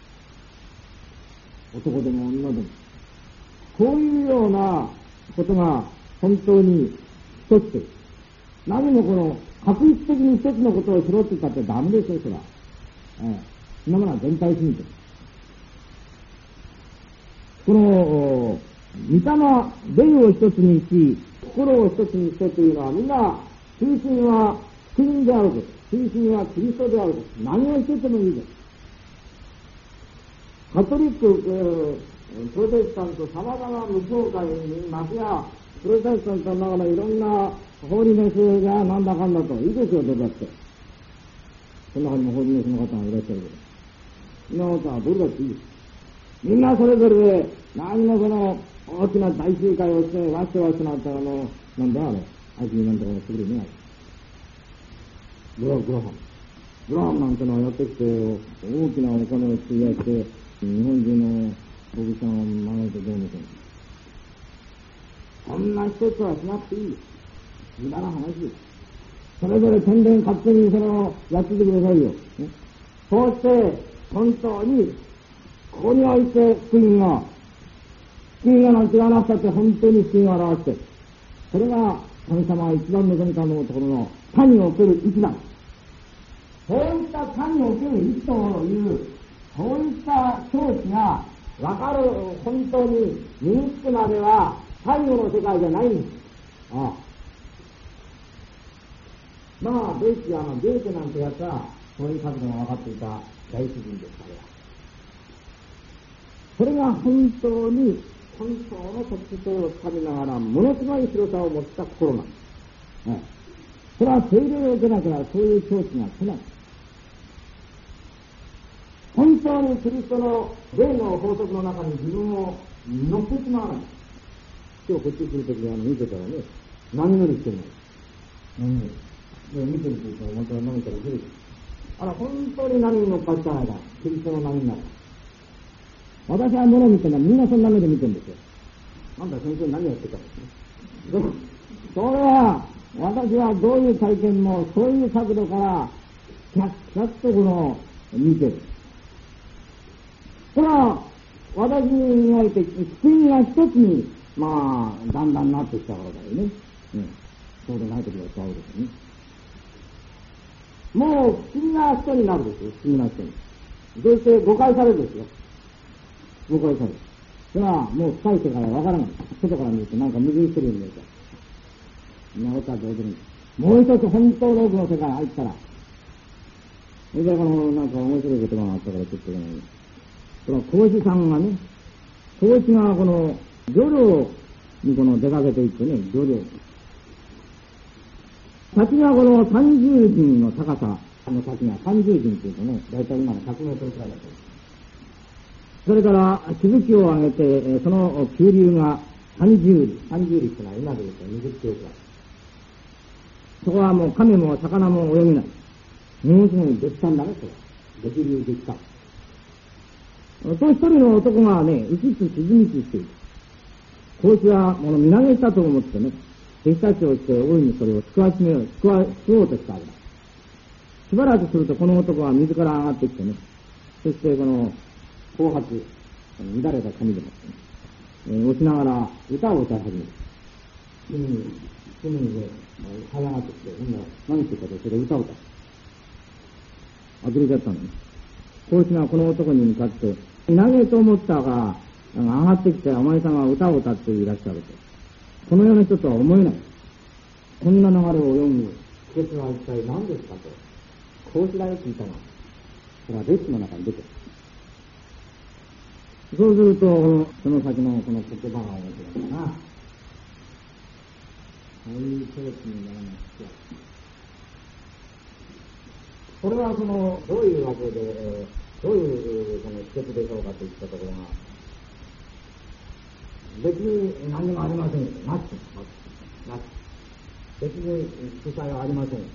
男でも女でもこういうようなことが本当に一つです。何もこの確実的に一つのことをしろって言ったってダメですよ、それは。ええ、そんなものは全体主義です。この御霊、霊を一つにし、心を一つにしてというのは、みんな中心は福音であること、中心はキリストであること、何をしててもいいです。カトリック、えー、プロテスタント、様々な無教会にまずやプロテスタントの中のいろんなホーリネスがなんだかんだといいですよ、どれだって。その中にもホーリネスの方がいらっしゃるけど、そんなことはどれだっていいです。みんなそれぞれで何もその大きな大集会をして、わしてわしてなったら、あの、なんだあれ、あいつになんとかもしてくれねえ。グラ、グラハム。グラハムなんてのはやってきて、大きなお金を費やして、日本中の牧師さんを招いてどうのせん。そんな一つはしなくていい。無駄な話です。それぞれ宣伝勝手にその、やっててくださいよ。ね、そうして、本当に、ここにおいて福音が、福音がなんて言わなくたって本当に福音を表して、それが神様は一番の神様のところの他における位置だ。そういった他における位置という、そういった境地が分かる、本当に身につくまでは最後の世界じゃないんです。ああ、まあ、ドイツやあのゲーテなんてやったら、そういう角度が分かっていた大主人ですから。それが本当に本当の特徴をつかみながら、ものすごい広さを持った心なんです。ね、それは聖霊を受けなければそういう境地が来ない。本当にキリストの霊の法則の中に自分を乗ってしまわない。今日こっち来るときにあの見てたらね、何よりしてない。何より。で、見てるときはまた何から出る。あら、本当に何に乗っかっちゃないか。キリストの波になる。私は物を見てるのはみんなそんな目で見てるんですよ。なんだ先生何やってたんですね。それは、私はどういう体験もそういう角度から、キャッキャッとこの、見てる。これは、私において、福音が一つに、まあ、だんだんなってきたからだよね。うん。そうでないときはそうですよね。もう、不思議な人になるですよ、不思議な人に。 そして誤解されるんですよ。誤解される。それはもう深い世界はわからない。外から見るとなんか矛盾してるんですよ。みんなおったって踊るんです。もう一つ本当の奥の世界に入ったら、それでこのなんか面白い言葉があったからちょっとね、この孔子さんがね、孔子がこの漁業にこの出かけていってね、漁業。先がこの三十人の高さの先が三十人っていうとね、だいたい今のひゃくメートルくらいだと。それからしぶきを上げて、その急流が三十里、三十里ってのは今で言うと二十キロくらい。そこはもう亀も魚も泳げない。ものすごい絶賛だね、それ。激流激化。そう一人の男がね、うつつ沈みつしている。孔子はこの身投げしたと思ってね、弟子たちをして大いにそれを救わしめよう、救わ、救おうとしたわけだ。しばらくするとこの男は水から上がってきてね、そしてこの後発、乱れた髪でもってね、えー、落ちながら歌を歌い始める。海に、海にね、這い上がってきて、みんな何て言うかとそれ歌を歌う。呆れちゃったのね。孔子がこの男に向かって、投げと思ったが、上がってきてお前さんは歌を歌っていらっしゃると。このような人とは思えない。こんな流れを読む秘訣は一体何ですかと。孔子だよって言ったの。それは列の中に出てる。そうすると、その先のこの言葉が面白いかな。そういう境地にならなくて。これはその、どういうわけで、えー、どういうこの秘訣でしょうかといったところが、別に何もありませんよ。なし、なし。別に副作用はありませんよ。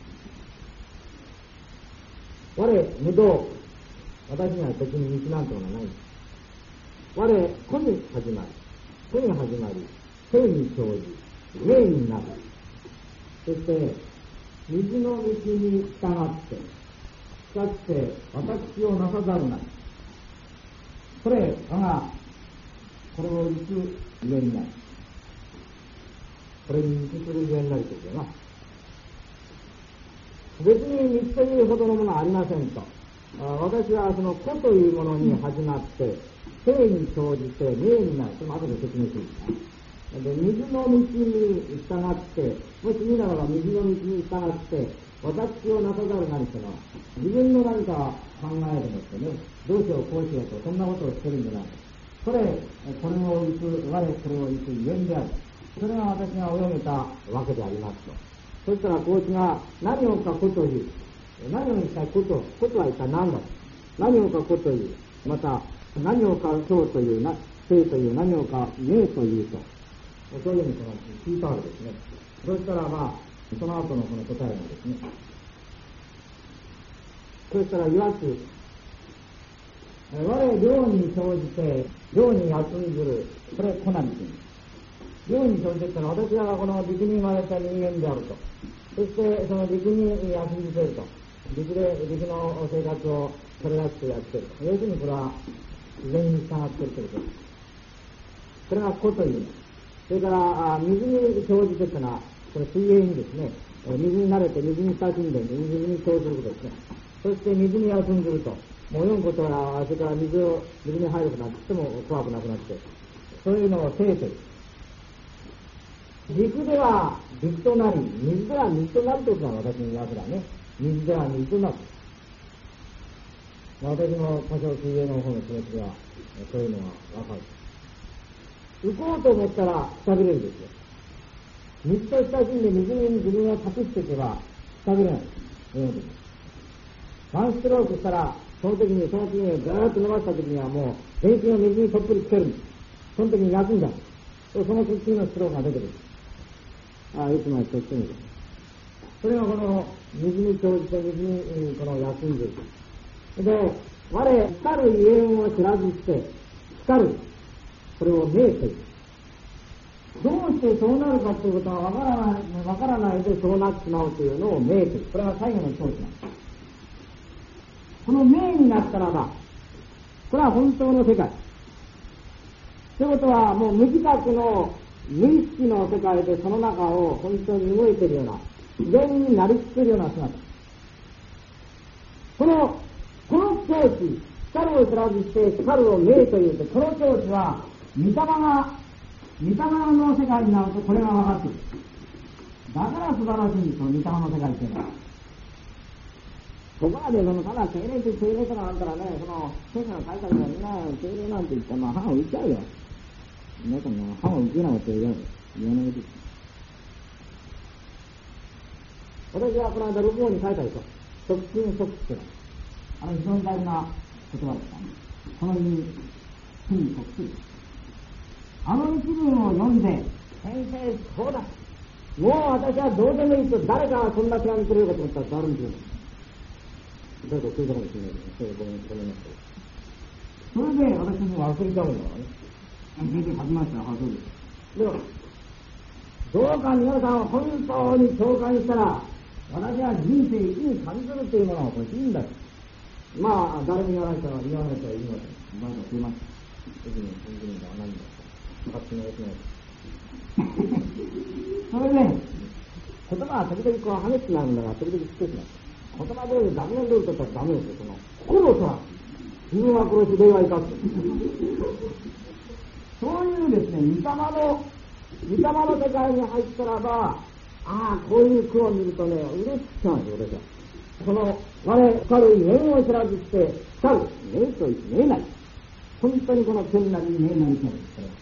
我無道、私には別に道なんてのがないんです。我個に始まり、個に始まり、生に生じ、霊になる。そして、水の道に従って、しかして私をなさざるなり。これ、我が、これを行くゆえになる。これに行きするゆえになるというのは、別に道というほどのものはありませんと。私はその個というものに始まって、生に生じて霊になる。その後で説明するんですね。で、水の道に従って、もし見ながら水の道に従って、私をなさざるなりというのは、自分の何か考えでもってね、どうしようこうしようと、そんなことをしてるんじゃない。それ、これを行く、我これを行くゆえんである。それが私が泳げたわけでありますと。そしたら孔子が何をかこという、何を一体こと、ことは一体何だと。何をかこという、また何をかそうという、な生という、何をか名というと。そういうふうにこの聞いたわけですね。そしたらまあ、その後のこの答えがですね。そしたら言わず、我量に生じて、量に休んずる、これコナミ君。量に生じてってのは私はこの陸に生まれた人間であると。そしてその陸に休んでいると。陸で、陸の生活をそれらしくやっている。要するにこれは自然に従っているということです。これが個というの。それから水に生じてってのは、これ水泳にですね、水に慣れて水に親しんで水に生ずることですね。そして水に休んでいると。もう泳ぐことは、それから水を、水に入ることなくても怖くなくなって、そういうのを生という。陸では陸となり、水では水となるということは私の言うわけだね。水では水となる。私も多少水泳の方の気持ちでは、そういうのがわかる。浮こうと思ったらくたびれるんですよ。水と親しんで水に自分を隠していけばくたびれない。ワンストロークしたら、その時に、その次にぐーっと伸ばした時にはもう、全身を水にとっぷりつけるんです。その時に休んじゃう。その次のストロークが出てくる。ああ、いつもやってってみる。それがこの、水に生じて水に、この休んでいる。で、我、光るゆえんを知らずして、光る。これを明という。どうしてそうなるかということはわからない、わからないでそうなってしまうというのを明という。これが最後の境地なんです。この明になったらば、これは本当の世界。ということは、もう無自覚の無意識の世界でその中を本当に動いているような、自然になりつつるような姿。この、この境地、し光を知らずして光を明というと、この境地は御霊が御霊の世界になるとこれが分かっている。だから素晴らしいんですよ、御霊の世界っていうのは。そこまでそのただ精霊と精霊とかあったらね、その聖書の書いたのはみんな精霊なんて言ったらまあ歯を打っちゃうよ。皆さんの歯を打ちなこと言わない言わないで。私はこの間録音に書いたでしょ。即心即ってのあの非常に大事な言葉ですからね。この意味心即心。あの一文を読んで、先生そうだ、もう私はどうでもいいと誰かがそんな手紙くれるかと思ったら誰にくれるの。誰かくれたかもしれないけど、それごめんごめんなさい。それで私も忘れちゃうんだからね。先生書きましたよ、はそうです。でもどうか皆さん本当に共感したら、私は人生意味感じるというものは欲しいんだよ。まあ誰に言わない人は言わない人は言いません。まだ言います。別に本当には何だか勝手にやってない。それで言葉は時々こう激しくなるんだから、時々少しなる。言葉通りダメ通りとったらダメですよ。その心をさ、自分は殺し霊は生かす。そういうですね、御霊の御霊の世界に入ったらば、ああこういう句を見るとね、嬉しくなるんですよ。私はその我光る念を知らずして光る念と見えない。本当にこの天なり見えない人です。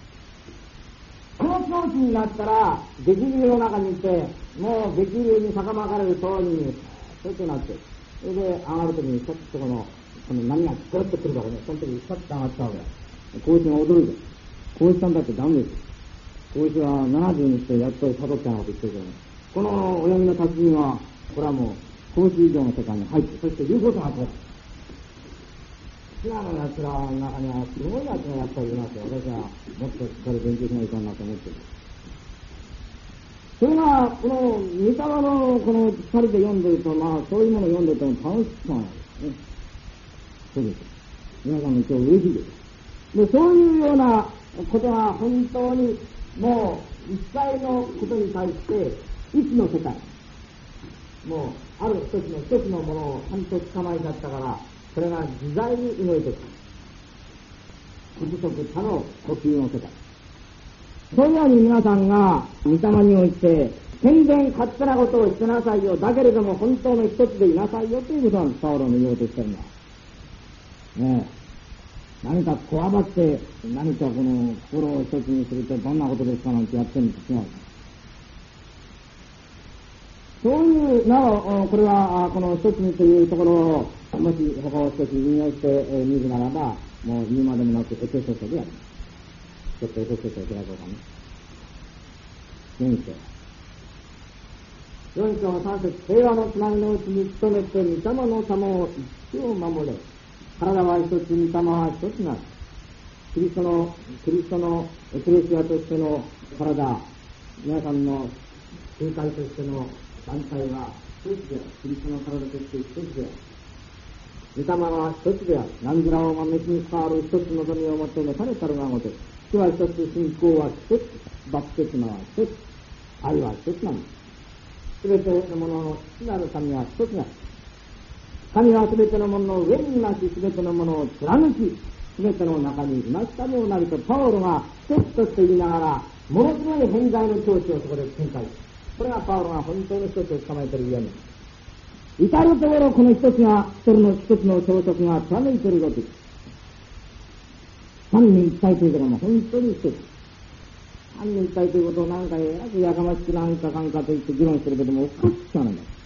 この境地になったら激流の中にいて、もう激流に逆まかれる通りにそうやってなって、それで上がるときにちょっとこのこの波がちょっと来るからね、その時にちょっと上がったわけだ。こういう人が驚いて、こうしたんだってダメです。こういう人はななじゅうにしてやっと悟ったなと言ってるけどね、この泳ぎの達人はこれはもう孔子以上の世界に入って、そして言うことがこうシナのやつらの中にはすごいやつがやっぱりいますよ。私はもっとしっかり勉強しないかなと思ってる。それがこの御霊のこの光で読んでると、まあそういうものを読んでても楽しくないですね。そうです。皆さんも今日嬉しいです。でそういうようなことが本当にもう一切のことに対して一の世界、もうある一つの一つのものをちゃんと捕まえちゃったから、それが自在に動いてくる。不足他の呼吸の世界。そういうように皆さんが御霊において健全勝手なことをしてなさいよ、だけれども本当の一つでいなさいよということなんです。パウロの言おうとしてるのはねえ、何かこわばって何かこの心を一つにするとどんなことですかなんてやってるんですよ。そういうなお、これはこの一つにというところをもし他を少し引用してみるならば、もう言うまでもなくエペソ書でやる。ちょっとエペソ書を開こうかね。四章。四章の三節、平和のつなぎのうちに努めて御霊の様を一生守れ。体は一つ、御霊は一つなる。キリストの、キリストのエクレシアとしての体、皆さんの集会としての団体は一つである。キリストの体として一つである。御霊は一つである。何ずらを豆に変わる一つの望みを求め、種たるがごと。主は一つ、信仰は一つ、バプテスマは一つ、愛は一つなの。すべてのものの父なる神は一つなの。神はすべてのものの上にいまし、すべてのものを貫き、すべての中にいましたもなりと、パウロが一つとして言いながら、ものすごい偏在の境地をそこで展開。これがパウロが本当の一つを捕まえているように。至るところこの一つが、一人の一つの朝食が貫いていること。三位一体ということも本当に一つ。三位一体ということをなんかやくやかましくなんかかんかと言って議論してるけども、おかしくはないんだ。ね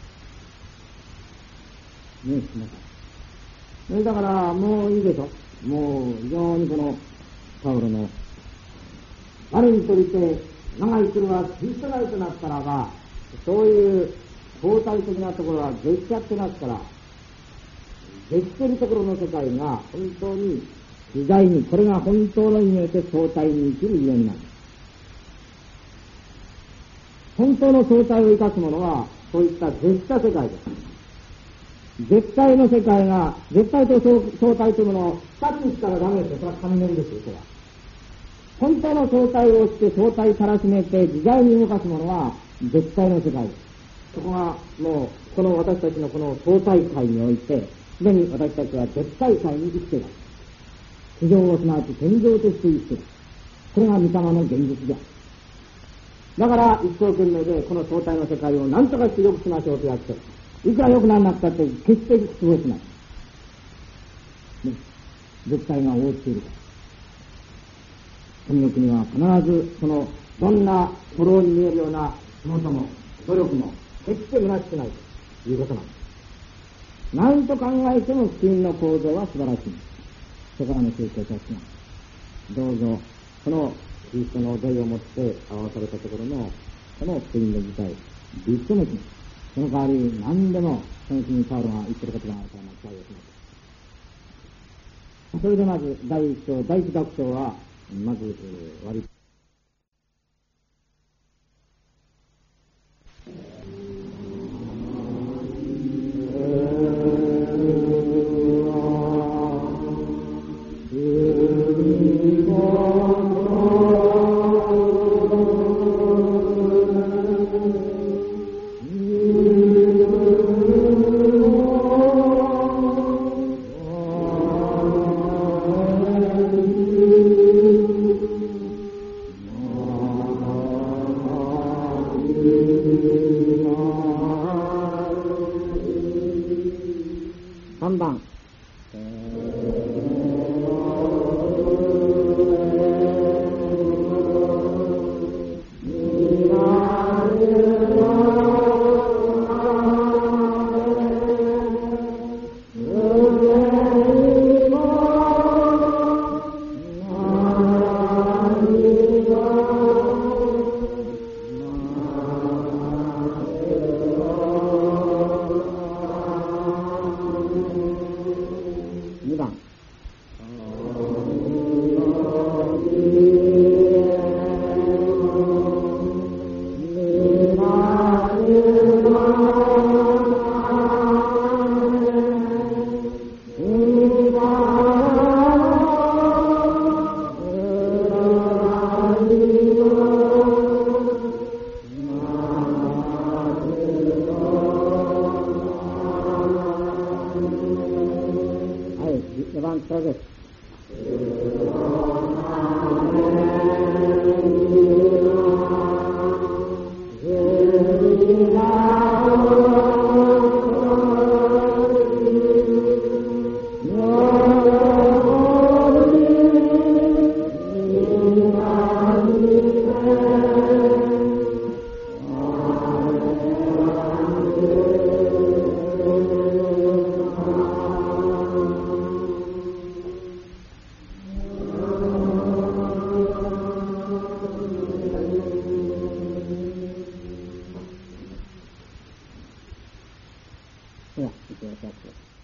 え、皆さん。だからもういいでしょ。もう非常にこのパウロの我にとりて長い来るはキリスト内となったらば、そういう相対的なところは絶ち合ってますから、絶しているところの世界が本当に自在に、これが本当の意味で相対に生きるようになる。本当の相対を生かすものはそういった絶した世界です。絶対の世界が、絶対と相対というものを二つにしたらダメですよ。それは神念ですよ、それは。本当の相対をして相対たらしめて自在に動かすものは絶対の世界です。そこがもうこの私たちのこの相対界においてすでに私たちは絶対界に生きている。地上をすなわち天上として生きている。これが御霊の現実である。だから一生懸命でこの相対の世界を何とかして良くしましょうとやってる。いくら良くならなくたって決して過ごしない。ね、絶対が覆っているから。神の国は必ずそのどんなフォローに見えるような仕事も努力も決して虚しくないということなんです。何と考えても福音の構造は素晴らしい。そこらの宗教たちがどうぞこのキリストの土井をもって表されたところのこの福音の事態ビッともします。その代わり何でもそのうちにパウロが言ってることがあるから期待をします。それでまず第一章第一学章はまず、えー、割りさんばん、にばん、よんばんからです。では、いきましょう。